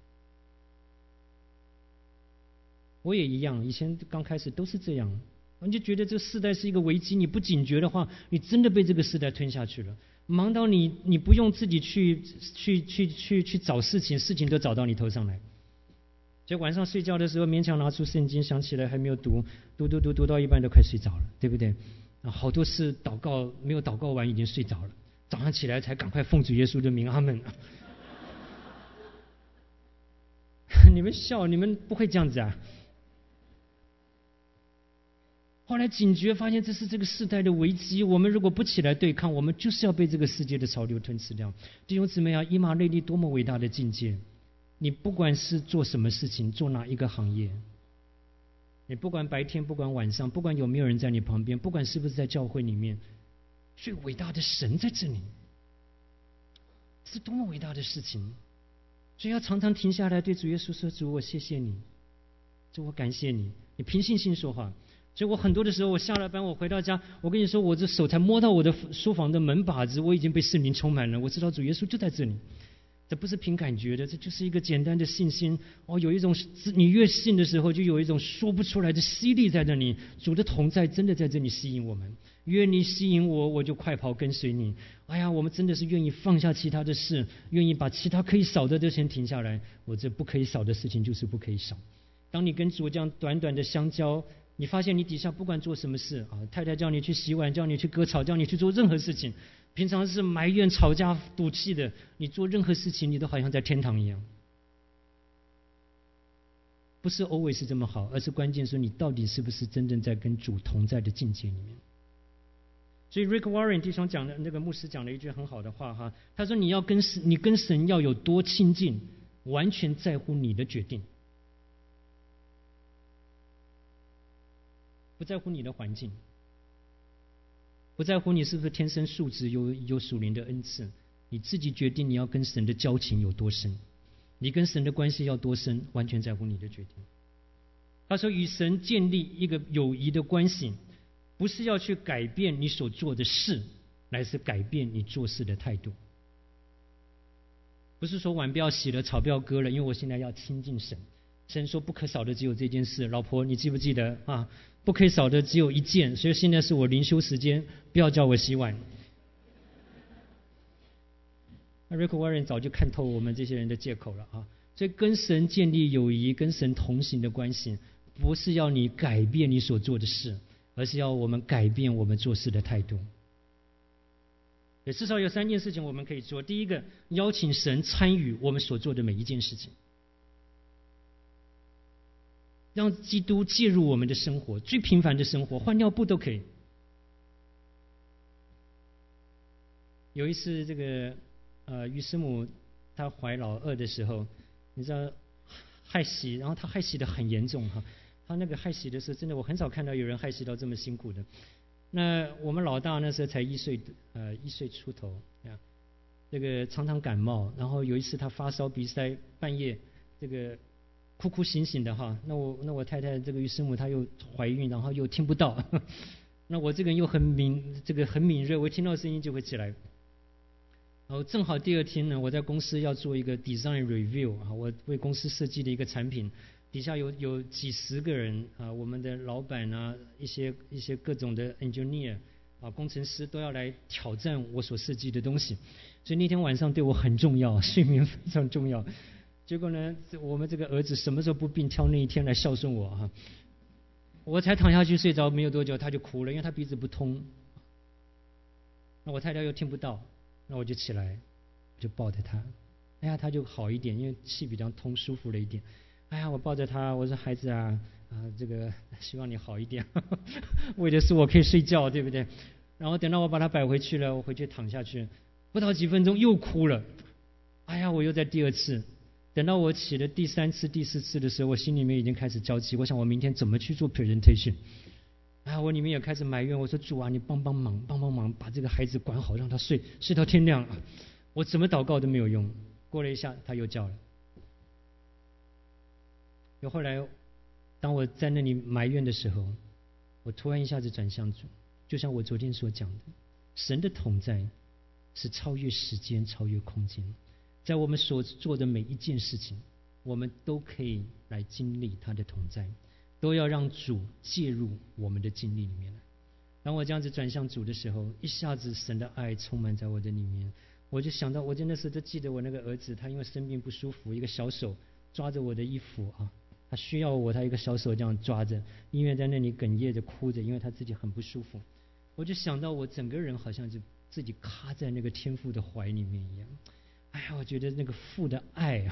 我也一样，以前刚开始都是这样，你就觉得这个世代是一个危机，你不警觉的话，你真的被这个世代吞下去了。忙到你不用自己去找事情，事情都找到你头上来。就晚上睡觉的时候，勉强拿出圣经，想起来还没有读到一半都快睡着了，对不对？好多次祷告没有祷告完已经睡着了，早上起来才赶快奉主耶稣的名，阿们。 你们笑，你们不会这样子啊。后来警觉发现这是这个世代的危机，我们如果不起来对抗，我们就是要被这个世界的潮流吞噬掉。弟兄姊妹啊，以马内利多么伟大的境界！你不管是做什么事情，做哪一个行业，你不管白天不管晚上，不管有没有人在你旁边，不管是不是在教会里面，最伟大的神在这里，是多么伟大的事情！所以要常常停下来对主耶稣说：主，我谢谢你，主，我感谢你。你凭信心说话。所以我很多的时候，我下了班，我回到家，我跟你说，我这手才摸到我的书房的门把子，我已经被圣灵充满了。我知道主耶稣就在这里，这不是凭感觉的，这就是一个简单的信心。有一种你越信的时候，就有一种说不出来的吸力在那里。主的同在真的在这里吸引我们，越你吸引我，我就快跑跟随你。我们真的是愿意放下其他的事，愿意把其他可以少的先停下来。我这不可以少的事情就是不可以少。当你跟主这样短短的相交，你发现你底下不管做什么事太太叫你去洗碗，叫你去割草，叫你去做任何事情，平常是埋怨吵架赌气的，你做任何事情你都好像在天堂一样。不是 always 是这么好，而是关键是你到底是不是真正在跟主同在的境界里面。所以 Rick Warren 弟兄讲的那个牧师讲了一句很好的话他说你跟神要有多亲近，完全在乎你的决定，不在乎你的环境，不在乎你是不是天生素质有属灵的恩赐，你自己决定你要跟神的交情有多深，你跟神的关系要多深，完全在乎你的决定。他说与神建立一个友谊的关系，不是要去改变你所做的事，乃是改变你做事的态度。不是说碗不要洗了，草不要割了，因为我现在要亲近神。神说不可少的只有这件事，老婆你记不记得啊？不可以少的只有一件，所以现在是我灵修时间，不要叫我洗碗。那 Rick Warren 早就看透我们这些人的借口了所以跟神建立友谊，跟神同行的关系，不是要你改变你所做的事，而是要我们改变我们做事的态度。也至少有3件事情我们可以做。第一个，邀请神参与我们所做的每一件事情，让基督介入我们的生活，最平凡的生活，换尿布都可以。有一次这个于师母她怀老二的时候，你知道害喜，然后她害喜的很严重她那个害喜的时候，真的我很少看到有人害喜到这么辛苦的。那我们老大那时候才1岁出头这个常常感冒，然后有一次他发烧鼻塞，半夜这个哭哭醒醒的那我太太这个于师母她又怀孕，然后又听不到那我这个人又很敏锐，我听到声音就会起来。然后正好第2天呢，我在公司要做一个 design review 我为公司设计的一个产品，底下有几十个人我们的老板一些各种的 engineer 工程师都要来挑战我所设计的东西，所以那天晚上对我很重要，睡眠非常重要。结果呢，我们这个儿子什么时候不病，挑那一天来孝顺我我才躺下去睡着没有多久，他就哭了，因为他鼻子不通。那我太太又听不到，那我就起来，就抱着他，他就好一点，因为气比较通，舒服了一点。我抱着他，我说孩子这个希望你好一点为的是我可以睡觉，对不对？然后等到我把他摆回去了，我回去躺下去，不到几分钟又哭了。我又在第2次，等到我起了第3次、第4次的时候，我心里面已经开始焦急，我想我明天怎么去做 presentation。我里面也开始埋怨，我说主你帮帮忙，把这个孩子管好，让他睡到天亮我怎么祷告都没有用。过了一下，他又叫了。后来当我在那里埋怨的时候，我突然一下子转向主，就像我昨天所讲的，神的同在是超越时间、超越空间，在我们所做的每一件事情，我们都可以来经历他的同在，都要让主介入我们的经历里面来。当我这样子转向主的时候，一下子神的爱充满在我的里面，我就想到，我真的是都记得我那个儿子，他因为生病不舒服，一个小手抓着我的衣服他需要我，他一个小手这样抓着，因为在那里哽咽着哭着，因为他自己很不舒服。我就想到我整个人好像就自己卡在那个天父的怀里面一样。我觉得那个父的爱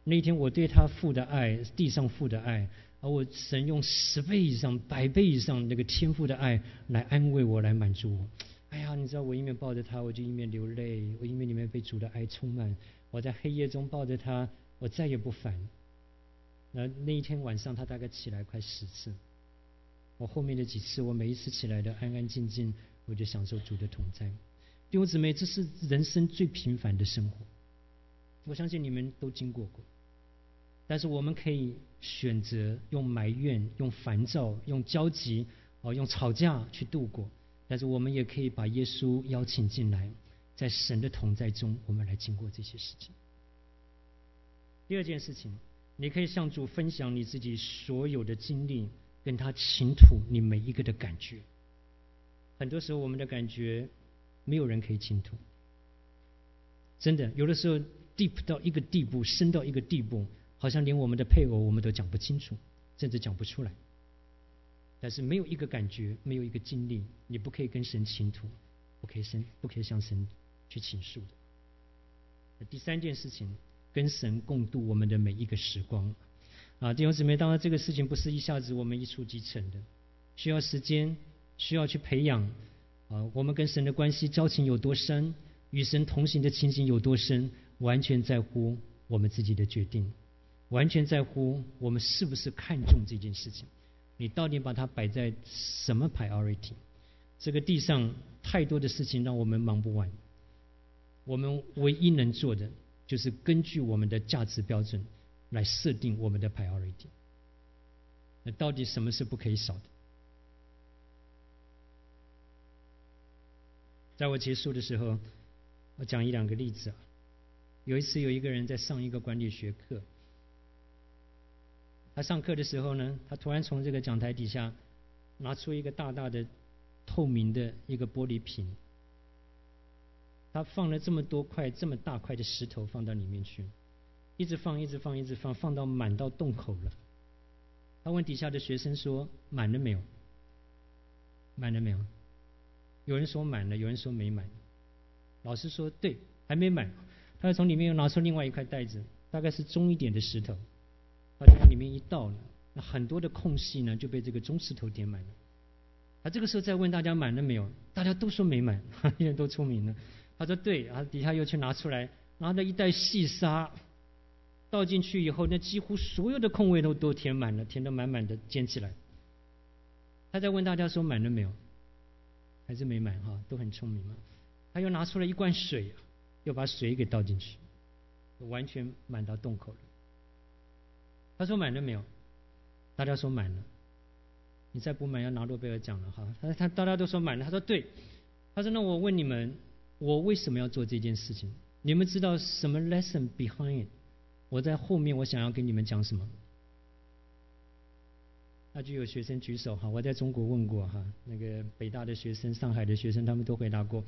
那一天我对他付的爱，地上付的爱，而我神用10倍以上、100倍以上那个天父的爱来安慰我，来满足我。哎呀，你知道我一面抱着他，我就一面流泪，我一面里面被主的爱充满。我在黑夜中抱着他，我再也不烦。那一天晚上，他大概起来快10次。我后面的几次，我每一次起来的安安静静，我就享受主的同在。弟兄姊妹，这是人生最平凡的生活，我相信你们都经过过。但是我们可以选择用埋怨、用烦躁、用焦急、用吵架去度过，但是我们也可以把耶稣邀请进来，在神的同在中，我们来经过这些事情。第二件事情，你可以向主分享你自己所有的经历，跟他倾吐你每一个的感觉。很多时候我们的感觉没有人可以倾吐，真的有的时候 deep 到一个地步，深到一个地步，好像连我们的配偶我们都讲不清楚，甚至讲不出来。但是没有一个感觉，没有一个经历，你不可以跟神倾吐，不可以向神去倾诉的。第三件事情，跟神共度我们的每一个时光。弟兄姊妹，当然这个事情不是一下子我们一触即成的，需要时间，需要去培养。我们跟神的关系交情有多深，与神同行的情形有多深，完全在乎我们自己的决定，完全在乎我们是不是看重这件事情，你到底把它摆在什么 priority。 这个地上太多的事情让我们忙不完，我们唯一能做的就是根据我们的价值标准来设定我们的 priority。 那到底什么是不可以少的？在我结束的时候，我讲1-2个例子。有一次有一个人在上一个管理学课，他上课的时候呢，他突然从这个讲台底下拿出一个大大的透明的一个玻璃瓶，他放了这么多块这么大块的石头放到里面去，一直放，放到满到洞口了。他问底下的学生说：满了没有？满了没有？有人说满了，有人说没满。老师说对，还没满。他就从里面又拿出另外一块袋子，大概是中一点的石头，他就往里面一倒了，那很多的空隙呢就被这个中石头填满了。他这个时候再问大家满了没有，大家都说没满，因为都聪明了。他说对，然后底下又去拿出来，拿了一袋细沙倒进去以后，那几乎所有的空位都填满了，填得满满的，捡起来。他再问大家说满了没有，还是没满哈，都很聪明嘛。他又拿出了一罐水，又把水给倒进去，完全满到洞口了。他说满了没有？大家说满了。你再不满要拿诺贝尔奖了哈。他大家都说满了。他说对。他说那我问你们，我为什么要做这件事情？你们知道什么 lesson behind it？ 我在后面我想要跟你们讲什么？那就有学生举手哈，我在中国问过哈，那个北大的学生、上海的学生，他们都回答过。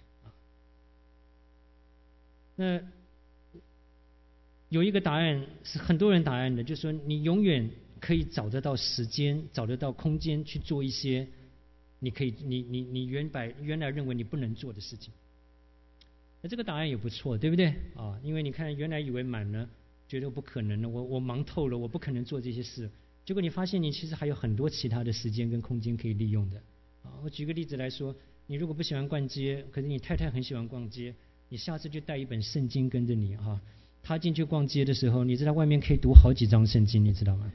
那有一个答案是很多人答案的，就是说你永远可以找得到时间，找得到空间去做一些你原来认为你不能做的事情。那这个答案也不错，对不对啊？因为你看原来以为满了，觉得不可能了，我忙透了，我不可能做这些事。结果你发现你其实还有很多其他的时间跟空间可以利用的。我举个例子来说，你如果不喜欢逛街，可是你太太很喜欢逛街，你下次就带一本圣经跟着你哈。他进去逛街的时候，你知道外面可以读好几章圣经，你知道吗？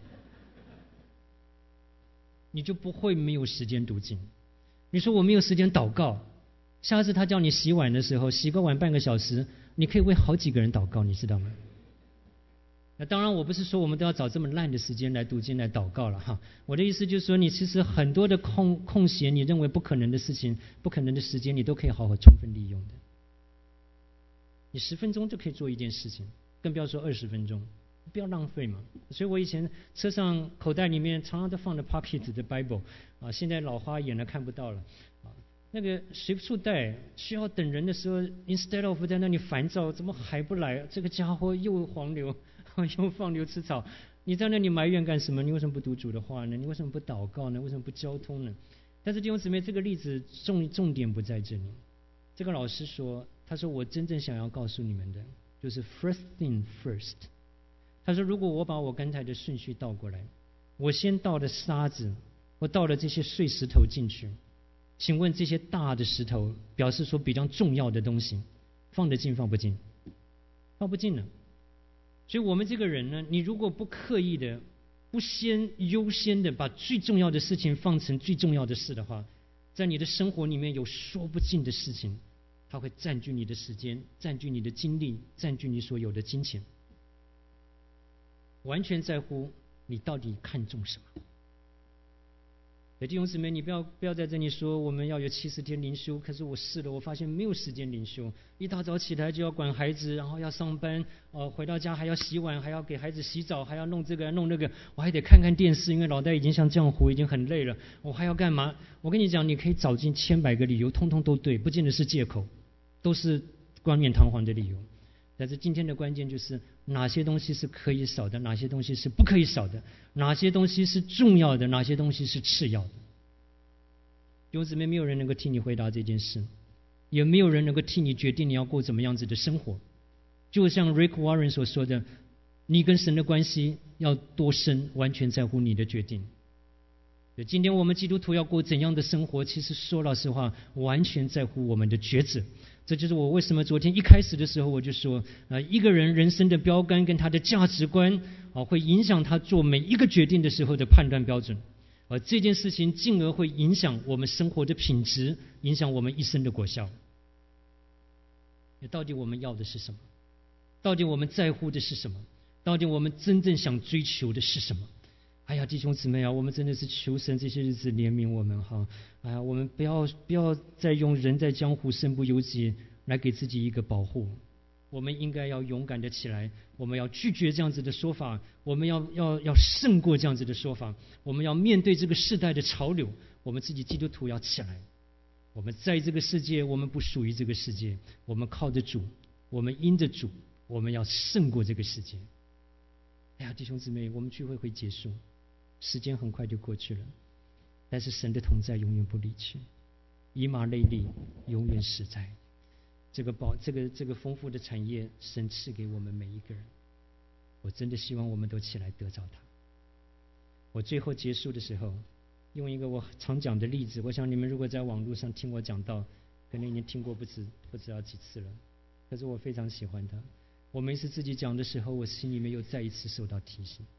你就不会没有时间读经。你说我没有时间祷告，下次他叫你洗碗的时候，洗个碗半个小时，你可以为好几个人祷告，你知道吗？那当然我不是说我们都要找这么烂的时间来读经来祷告了哈。我的意思就是说，你其实很多的空闲，你认为不可能的事情、不可能的时间，你都可以好好充分利用的。你10分钟就可以做一件事情，更不要说20分钟，不要浪费嘛。所以我以前车上口袋里面常常都放着 Pocket 的 Bible 啊，现在老花眼了看不到了啊。那个随处带，需要等人的时候 ，instead of 在那里烦躁，怎么还不来？这个家伙又黄牛，又放牛吃草，你在那里埋怨干什么？你为什么不读主的话呢？你为什么不祷告呢？为什么不交通呢？但是弟兄姊妹，这个例子重点不在这里。这个老师说，他说我真正想要告诉你们的，就是 first thing first。 他说：“如果我把我刚才的顺序倒过来，我先倒了沙子，我倒了这些碎石头进去，请问这些大的石头表示说比较重要的东西，放得进放不进？放不进了。所以我们这个人呢，你如果不刻意的、不先优先的把最重要的事情放成最重要的事的话，在你的生活里面有说不尽的事情，它会占据你的时间，占据你的精力，占据你所有的金钱。完全在乎你到底看重什么。弟兄姊妹，你不要在这里说我们要有70天灵修，可是我试了，我发现没有时间灵修。一大早起来就要管孩子，然后要上班，回到家还要洗碗，还要给孩子洗澡，还要弄这个弄那个，我还得看看电视，因为脑袋已经像浆糊，已经很累了。我还要干嘛？我跟你讲，你可以找尽千百个理由，通通都对，不见得是借口，都是冠冕堂皇的理由。但是今天的关键就是哪些东西是可以少的，哪些东西是不可以少的，哪些东西是重要的，哪些东西是次要的。弟兄姊妹，没有人能够替你回答这件事，也没有人能够替你决定你要过怎么样子的生活。就像 Rick Warren 所说的，你跟神的关系要多深，完全在乎你的决定。今天我们基督徒要过怎样的生活，其实说老实话，完全在乎我们的抉择。这就是我为什么昨天一开始的时候我就说，一个人人生的标杆跟他的价值观会影响他做每一个决定的时候的判断标准，而这件事情进而会影响我们生活的品质，影响我们一生的果效。到底我们要的是什么？到底我们在乎的是什么？到底我们真正想追求的是什么？哎呀，弟兄姊妹啊，我们真的是求神这些日子怜悯我们哈！哎呀，我们不要再用人在江湖身不由己来给自己一个保护。我们应该要勇敢的起来，我们要拒绝这样子的说法，我们要胜过这样子的说法，我们要面对这个世代的潮流，我们自己基督徒要起来。我们在这个世界，我们不属于这个世界，我们靠着主，我们因着主，我们要胜过这个世界。哎呀，弟兄姊妹，我们聚会会结束。时间很快就过去了，但是神的同在永远不离去，以马内利永远实在。这个丰富的产业，神赐给我们每一个人。我真的希望我们都起来得着它。我最后结束的时候，用一个我常讲的例子，我想你们如果在网络上听我讲到，可能已经听过不知道几次了，可是我非常喜欢它。我每次自己讲的时候，我心里面又再一次受到提醒。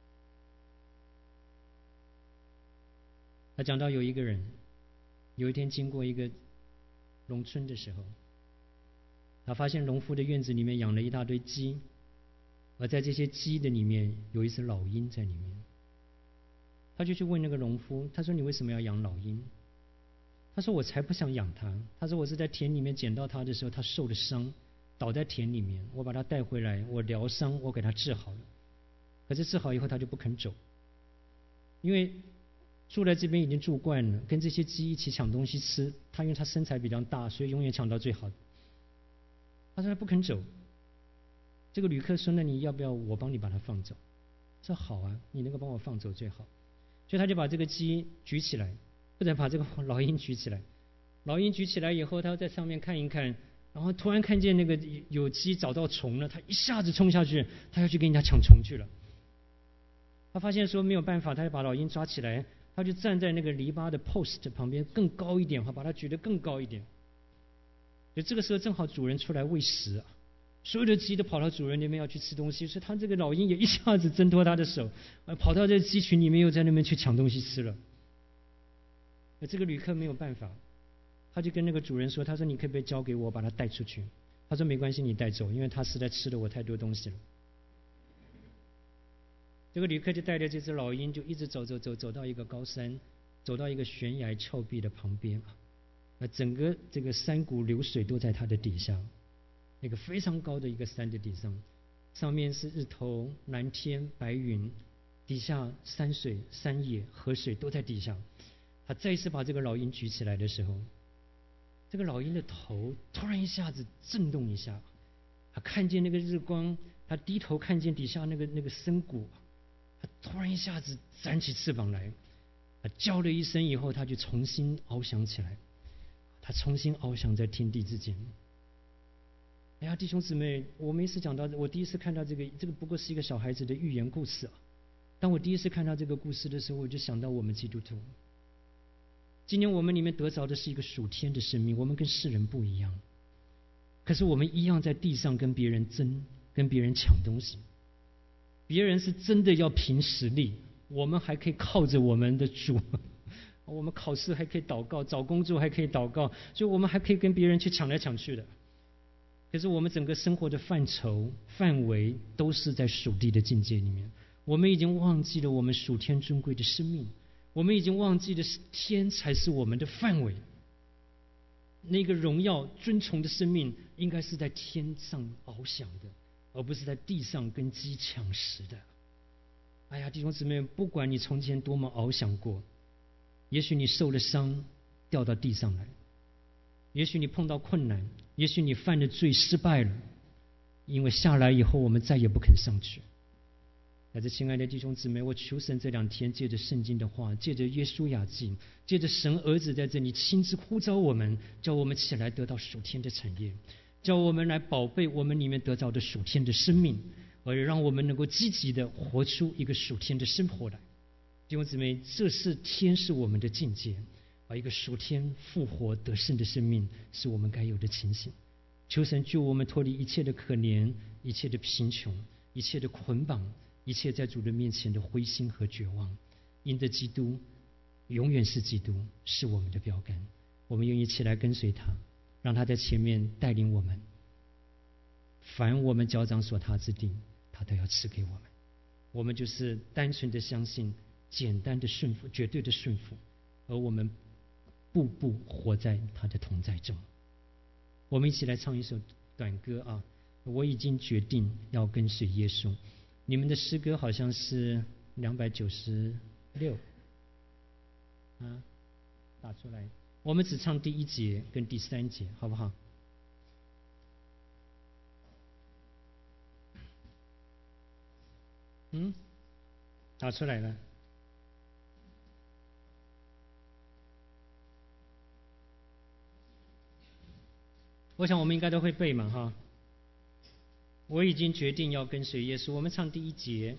他讲到有一个人，有一天经过一个农村的时候，他发现农夫的院子里面养了一大堆鸡，而在这些鸡的里面有一只老鹰在里面。他就去问那个农夫，他说：“你为什么要养老鹰？”他说：“我才不想养它。”他说：“我是在田里面捡到它的时候，它受了伤，倒在田里面，我把它带回来，我疗伤，我给它治好了。可是治好以后，它就不肯走，因为住在这边已经住惯了，跟这些鸡一起抢东西吃。他因为他身材比较大，所以永远抢到最好的。他说他不肯走。这个旅客说：“那你要不要我帮你把它放走？”说：“好啊，你能够帮我放走最好。”所以他就把这个鸡举起来，或者把这个老鹰举起来。老鹰举起来以后，他在上面看一看，然后突然看见那个有鸡找到虫了，他一下子冲下去，他要去跟人家抢虫去了。他发现说没有办法，他就把老鹰抓起来，他就站在那个篱笆的 post 旁边更高一点，把它举得更高一点。就这个时候正好主人出来喂食啊，所有的鸡都跑到主人那边要去吃东西，所以他这个老鹰也一下子挣脱他的手，跑到这鸡群里面又在那边去抢东西吃了。这个旅客没有办法，他就跟那个主人说：“他说你可不可以交给我，把它带出去？”他说：“没关系，你带走，因为他实在吃了我太多东西了。”这个旅客就带着这只老鹰就一直走到一个高山，走到一个悬崖峭壁的旁边，整个这个山谷流水都在它的底下，那个非常高的一个山的底上，上面是日头、蓝天、白云，底下山水、山野、河水都在底下。他再一次把这个老鹰举起来的时候，这个老鹰的头突然一下子震动一下，他看见那个日光，他低头看见底下那个深谷，他突然一下子展起翅膀来，他叫了一声以后，他就重新翱翔起来，他重新翱翔在天地之间。 哎呀，弟兄姊妹，我每次讲到，我第一次看到这个不过是一个小孩子的寓言故事啊。当我第一次看到这个故事的时候，我就想到我们基督徒。今天我们里面得着的是一个属天的生命，我们跟世人不一样，可是我们一样在地上跟别人争，跟别人抢东西。别人是真的要凭实力，我们还可以靠着我们的主，我们考试还可以祷告，找工作还可以祷告，所以我们还可以跟别人去抢来抢去的。可是我们整个生活的范畴范围都是在属地的境界里面，我们已经忘记了我们属天尊贵的生命，我们已经忘记了天才是我们的范围。那个荣耀尊崇的生命应该是在天上翱翔的，而不是在地上跟鸡抢食的。哎呀，弟兄姊妹，不管你从前多么翱翔过，也许你受了伤掉到地上来，也许你碰到困难，也许你犯了罪失败了，因为下来以后我们再也不肯上去。在这亲爱的弟兄姊妹，我求神这2天借着圣经的话，借着耶稣雅记，借着神儿子在这里亲自呼召我们，叫我们起来得到属天的产业，叫我们来宝贝我们里面得到的属天的生命，而让我们能够积极的活出一个属天的生活来。弟兄姊妹，这是天是我们的境界，而一个属天复活得胜的生命是我们该有的情形。求神救我们脱离一切的可怜，一切的贫穷，一切的捆绑，一切在主的面前的灰心和绝望。因着基督，永远是基督，是我们的标杆。我们愿意起来跟随他，让他在前面带领我们。凡我们脚掌所踏之地，他都要赐给我们。我们就是单纯的相信，简单的顺服，绝对的顺服，而我们步步活在他的同在中。我们一起来唱一首短歌啊！我已经决定要跟随耶稣。你们的诗歌好像是296啊，打出来。我们只唱第1节跟第3节，好不好？打出来了。我想我们应该都会背嘛，哈。我已经决定要跟随耶稣。我们唱第1节。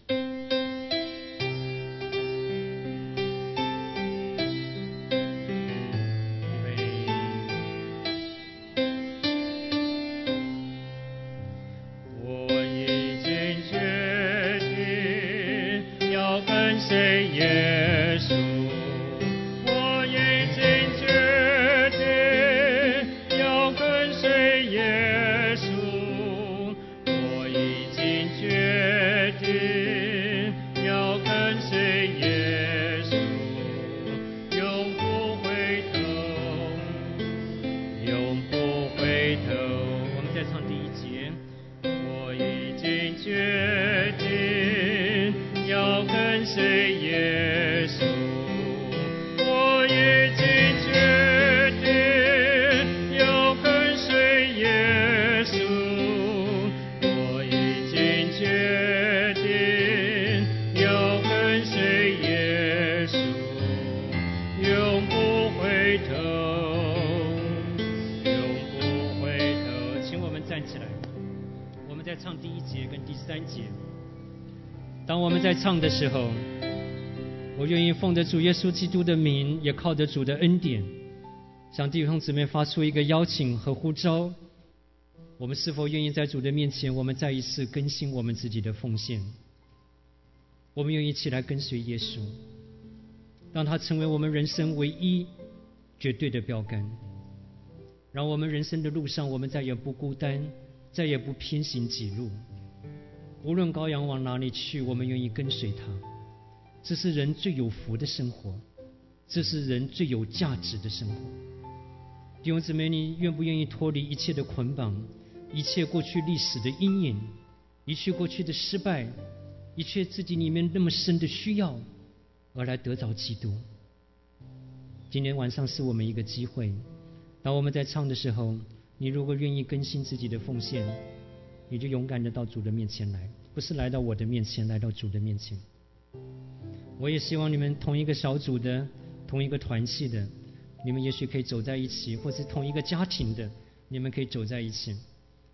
当我们在唱的时候，我愿意奉着主耶稣基督的名，也靠着主的恩典，向弟兄姊妹发出一个邀请和呼召。我们是否愿意在主的面前，我们再一次更新我们自己的奉献？我们愿意起来跟随耶稣，让他成为我们人生唯一绝对的标杆，让我们人生的路上，我们再也不孤单，再也不偏行己路。无论羔羊往哪里去，我们愿意跟随他。这是人最有福的生活，这是人最有价值的生活。弟兄姊妹，你愿不愿意脱离一切的捆绑，一切过去历史的阴影，一切过去的失败，一切自己里面那么深的需要，而来得着基督？今天晚上是我们一个机会，当我们在唱的时候，你如果愿意更新自己的奉献，你就勇敢的到主的面前来，不是来到我的面前，来到主的面前。我也希望你们同一个小组的，同一个团契的，你们也许可以走在一起，或是同一个家庭的，你们可以走在一起。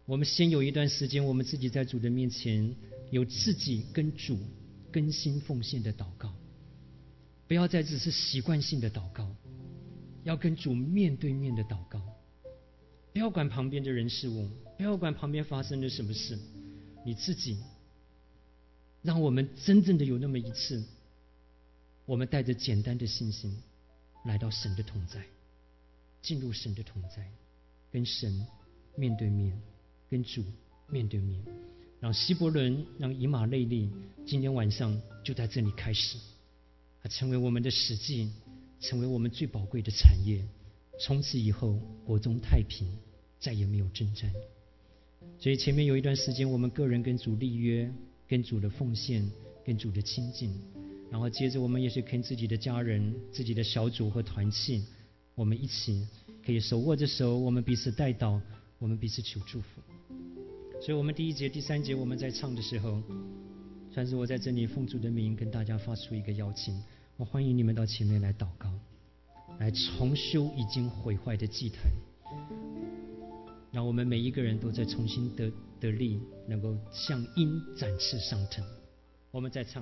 我们先有一段时间，我们自己在主的面前有自己跟主更新奉献的祷告，不要再只是习惯性的祷告，要跟主面对面的祷告。不要管旁边的人事物，不要管旁边发生了什么事，你自己让我们真正的有那么一次，我们带着简单的信心来到神的同在，进入神的同在，跟神面对面，跟主面对面，让希伯伦，让以马内利今天晚上就在这里开始，它成为我们的实际，成为我们最宝贵的产业。从此以后国中太平，再也没有征战。所以前面有一段时间，我们个人跟主立约，跟主的奉献，跟主的亲近，然后接着我们也是跟自己的家人、自己的小组和团契，我们一起可以手握着手，我们彼此代祷，我们彼此求祝福。所以我们第1节、第3节我们在唱的时候，算是我在这里奉主的名跟大家发出一个邀请，我欢迎你们到前面来祷告，来重修已经毁坏的祭坛，让我们每一个人都在重新得力，能够像鹰展翅上腾。我们再唱。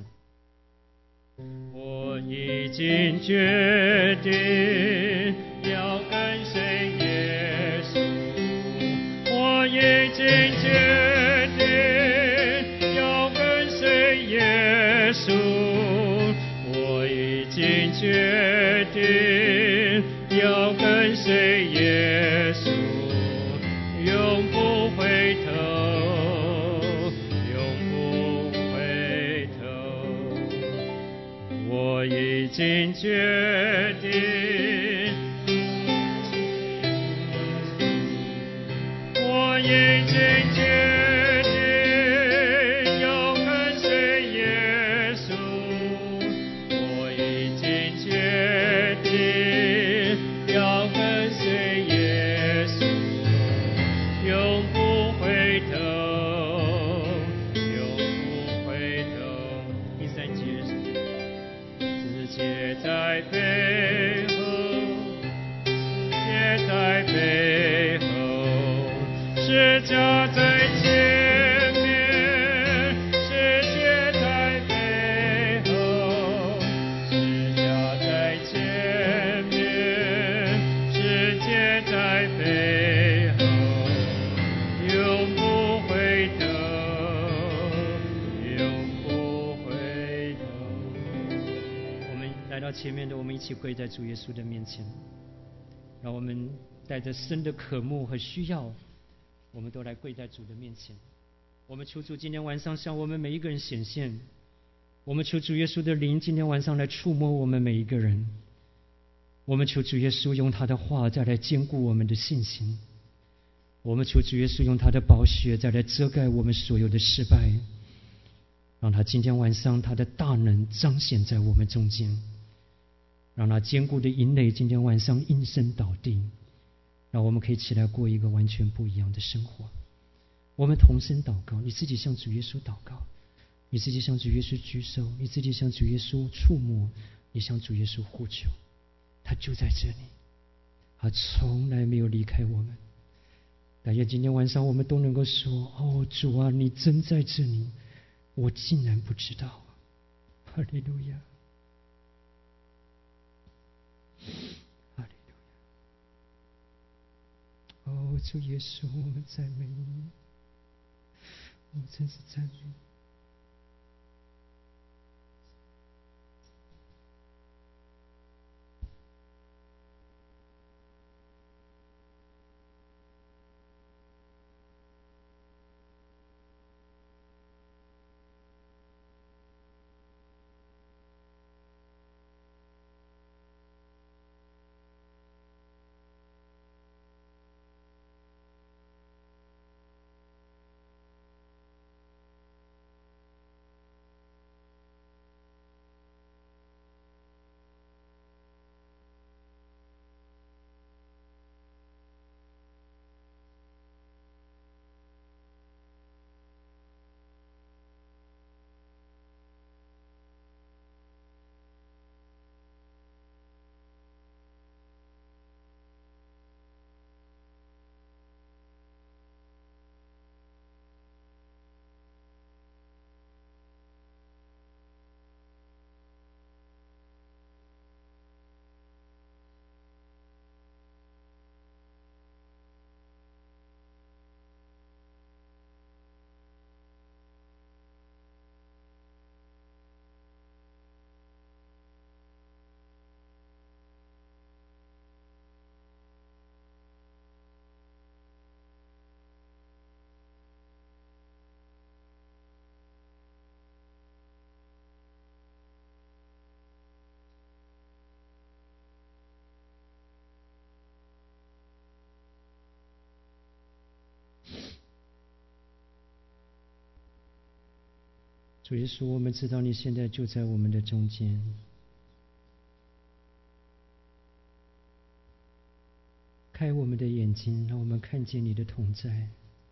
我已经决定要跟随耶稣，我已经决定要跟随耶稣，我已经决定要跟随耶稣，永不回头，永不回头。我已经决定，我已经决定要跟随耶稣，我已经决定要跟随耶稣，永不回头，永不回头。第3节，世界在背后，世界在背后，世界在前面，世界在背后，世界在前面，世界在背后，永不回头，永不回头。我们来到前面的，我们一起跪在主耶稣的面前，让我们带着深的渴慕和需要，我们都来跪在主的面前。我们求主今天晚上向我们每一个人显现，我们求主耶稣的灵今天晚上来触摸我们每一个人，我们求主耶稣用他的话再来坚固我们的信心，我们求主耶稣用他的宝血再来遮盖我们所有的失败，让他今天晚上他的大能彰显在我们中间，让他坚固的营垒今天晚上应声倒地，让我们可以起来过一个完全不一样的生活。我们同声祷告，你自己向主耶稣祷告，你自己向主耶稣举手，你自己向主耶稣触摸，你向主耶稣呼求，他就在这里，他从来没有离开我们。但愿今天晚上我们都能够说，哦，主啊，你真在这里，我竟然不知道。哈利路亚，哈利路亚。哦，主耶稣，我们赞美你，我们真是赞美你。 主耶稣，我们知道你现在就在我们的中间，开我们的眼睛，让我们看见你的同在，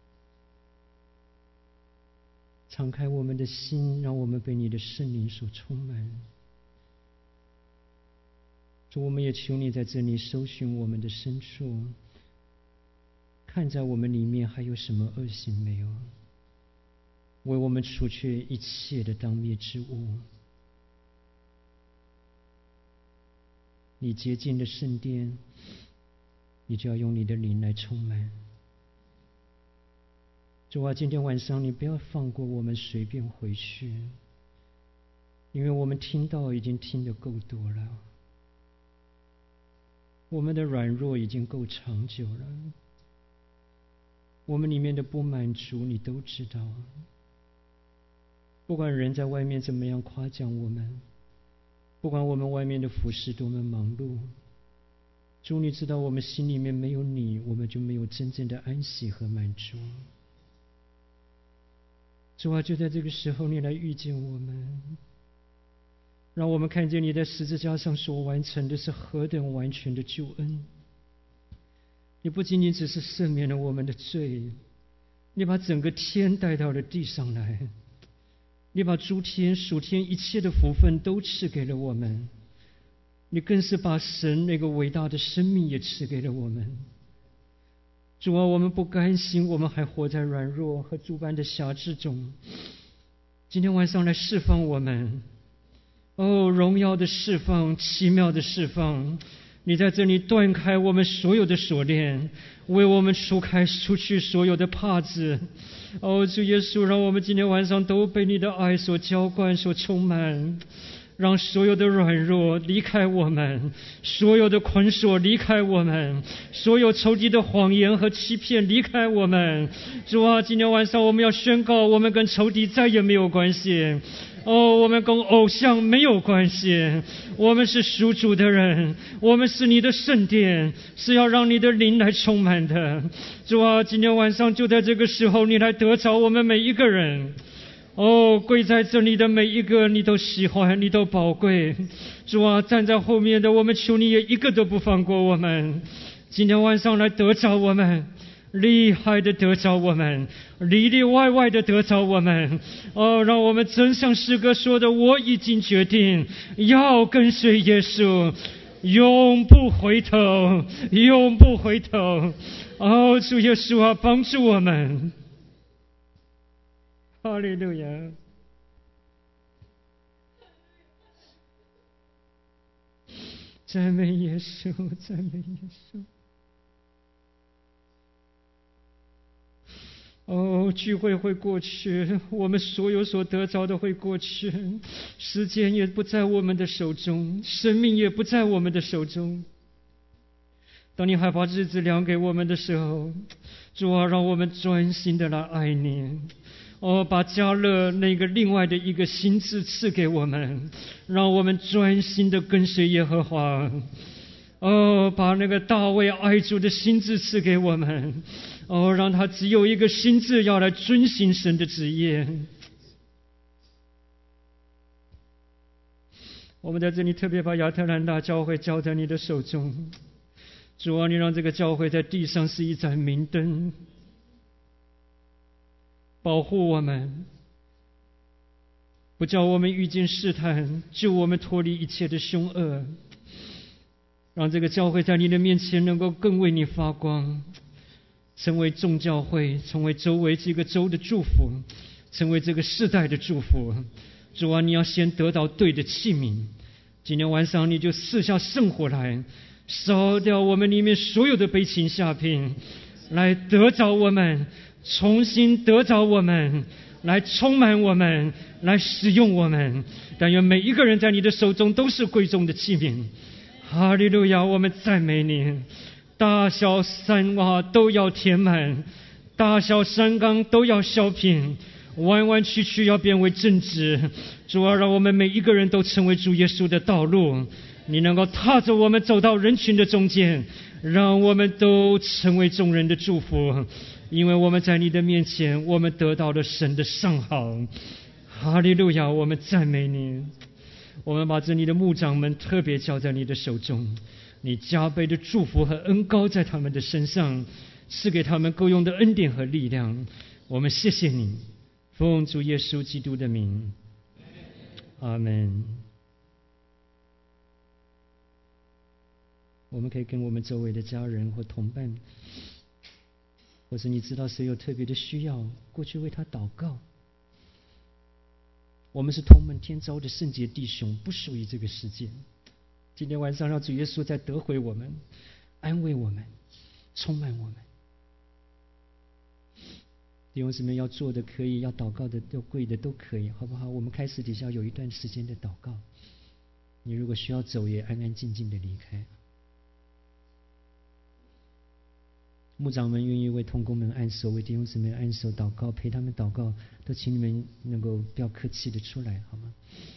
敞开我们的心，让我们被你的圣灵所充满。主，我们也求你在这里搜寻我们的深处，看在我们里面还有什么恶行没有，为我们除去一切的当灭之物。你洁净的圣殿，你就要用你的灵来充满。主啊，今天晚上你不要放过我们随便回去，因为我们听到已经听得够多了，我们的软弱已经够长久了，我们里面的不满足你都知道。不管人在外面怎么样夸奖我们，不管我们外面的服事多么忙碌，主你知道我们心里面没有你，我们就没有真正的安息和满足。主啊，就在这个时候你来遇见我们，让我们看见你在十字架上所完成的是何等完全的救恩。你不仅仅只是赦免了我们的罪，你把整个天带到了地上来，你把诸天属天一切的福分都赐给了我们，你更是把神那个伟大的生命也赐给了我们。主啊，我们不甘心我们还活在软弱和诸般的辖制中，今天晚上来释放我们。荣耀的释放，奇妙的释放，你在这里断开我们所有的锁链，为我们除去所有的帕子。主耶稣，让我们今天晚上都被你的爱所浇灌，所充满，让所有的软弱离开我们，所有的捆锁离开我们，所有仇敌的谎言和欺骗离开我们。主啊，今天晚上我们要宣告，我们跟仇敌再也没有关系，我们跟偶像没有关系，我们是属主的人，我们是你的圣殿，是要让你的灵来充满的。主啊，今天晚上就在这个时候，你来得着我们每一个人。跪在这里的每一个你都喜欢，你都宝贵。主啊，站在后面的我们求你也一个都不放过我们。今天晚上来得着我们，厉害的得着我们，里里外外的得着我们。让我们真像诗歌说的，我已经决定要跟随耶稣，永不回头，永不回头。主耶稣啊，帮助我们。哈利路亚！赞美耶稣，赞美耶稣。聚会会过去，我们所有所得着的会过去，时间也不在我们的手中，生命也不在我们的手中。当你还把日子量给我们的时候，主啊，让我们专心的来爱你。把加勒那个另外的一个心志赐给我们，让我们专心的跟随耶和华。把那个大卫爱主的心志赐给我们。让他只有一个心志，要来遵行神的旨意。我们在这里特别把亚特兰大教会交在你的手中。主啊，你让这个教会在地上是一盏明灯，保护我们，不叫我们遇见试探，救我们脱离一切的凶恶，让这个教会在你的面前能够更为你发光，成为众教会，成为周围这个州的祝福，成为这个世代的祝福。主啊，你要先得到对的器皿，今天晚上你就赐下圣火来，烧掉我们里面所有的悲情下品，来得着我们，重新得着我们，来充满我们，来使用我们。但愿每一个人在你的手中都是贵重的器皿。哈利路亚，我们赞美你。大小山洼都要填满，大小山冈都要削平，弯弯曲曲要变为正直。主啊，让我们每一个人都成为主耶稣的道路，你能够踏着我们走到人群的中间，让我们都成为众人的祝福。因为我们在你的面前，我们得到了神的上好。 哈利路亚，我们赞美你。我们把这里的牧长们特别交在你的手中，你加倍的祝福和恩膏在他们的身上，赐给他们够用的恩典和力量。我们谢谢你，奉主耶稣基督的名，阿们。我们可以跟我们周围的家人或同伴，或者你知道谁有特别的需要，过去为他祷告。我们是同门天召的圣洁弟兄，不属于这个世界。今天晚上让主耶稣再得回我们，安慰我们，充满我们。弟兄姊妹要做的可以，要祷告的要跪的都可以，好不好？我们开始底下有一段时间的祷告，你如果需要走，也安安静静的离开。牧长们愿意为同工们按手，为弟兄姊妹按手祷告，陪他们祷告，都请你们能够不要客气的出来，好吗？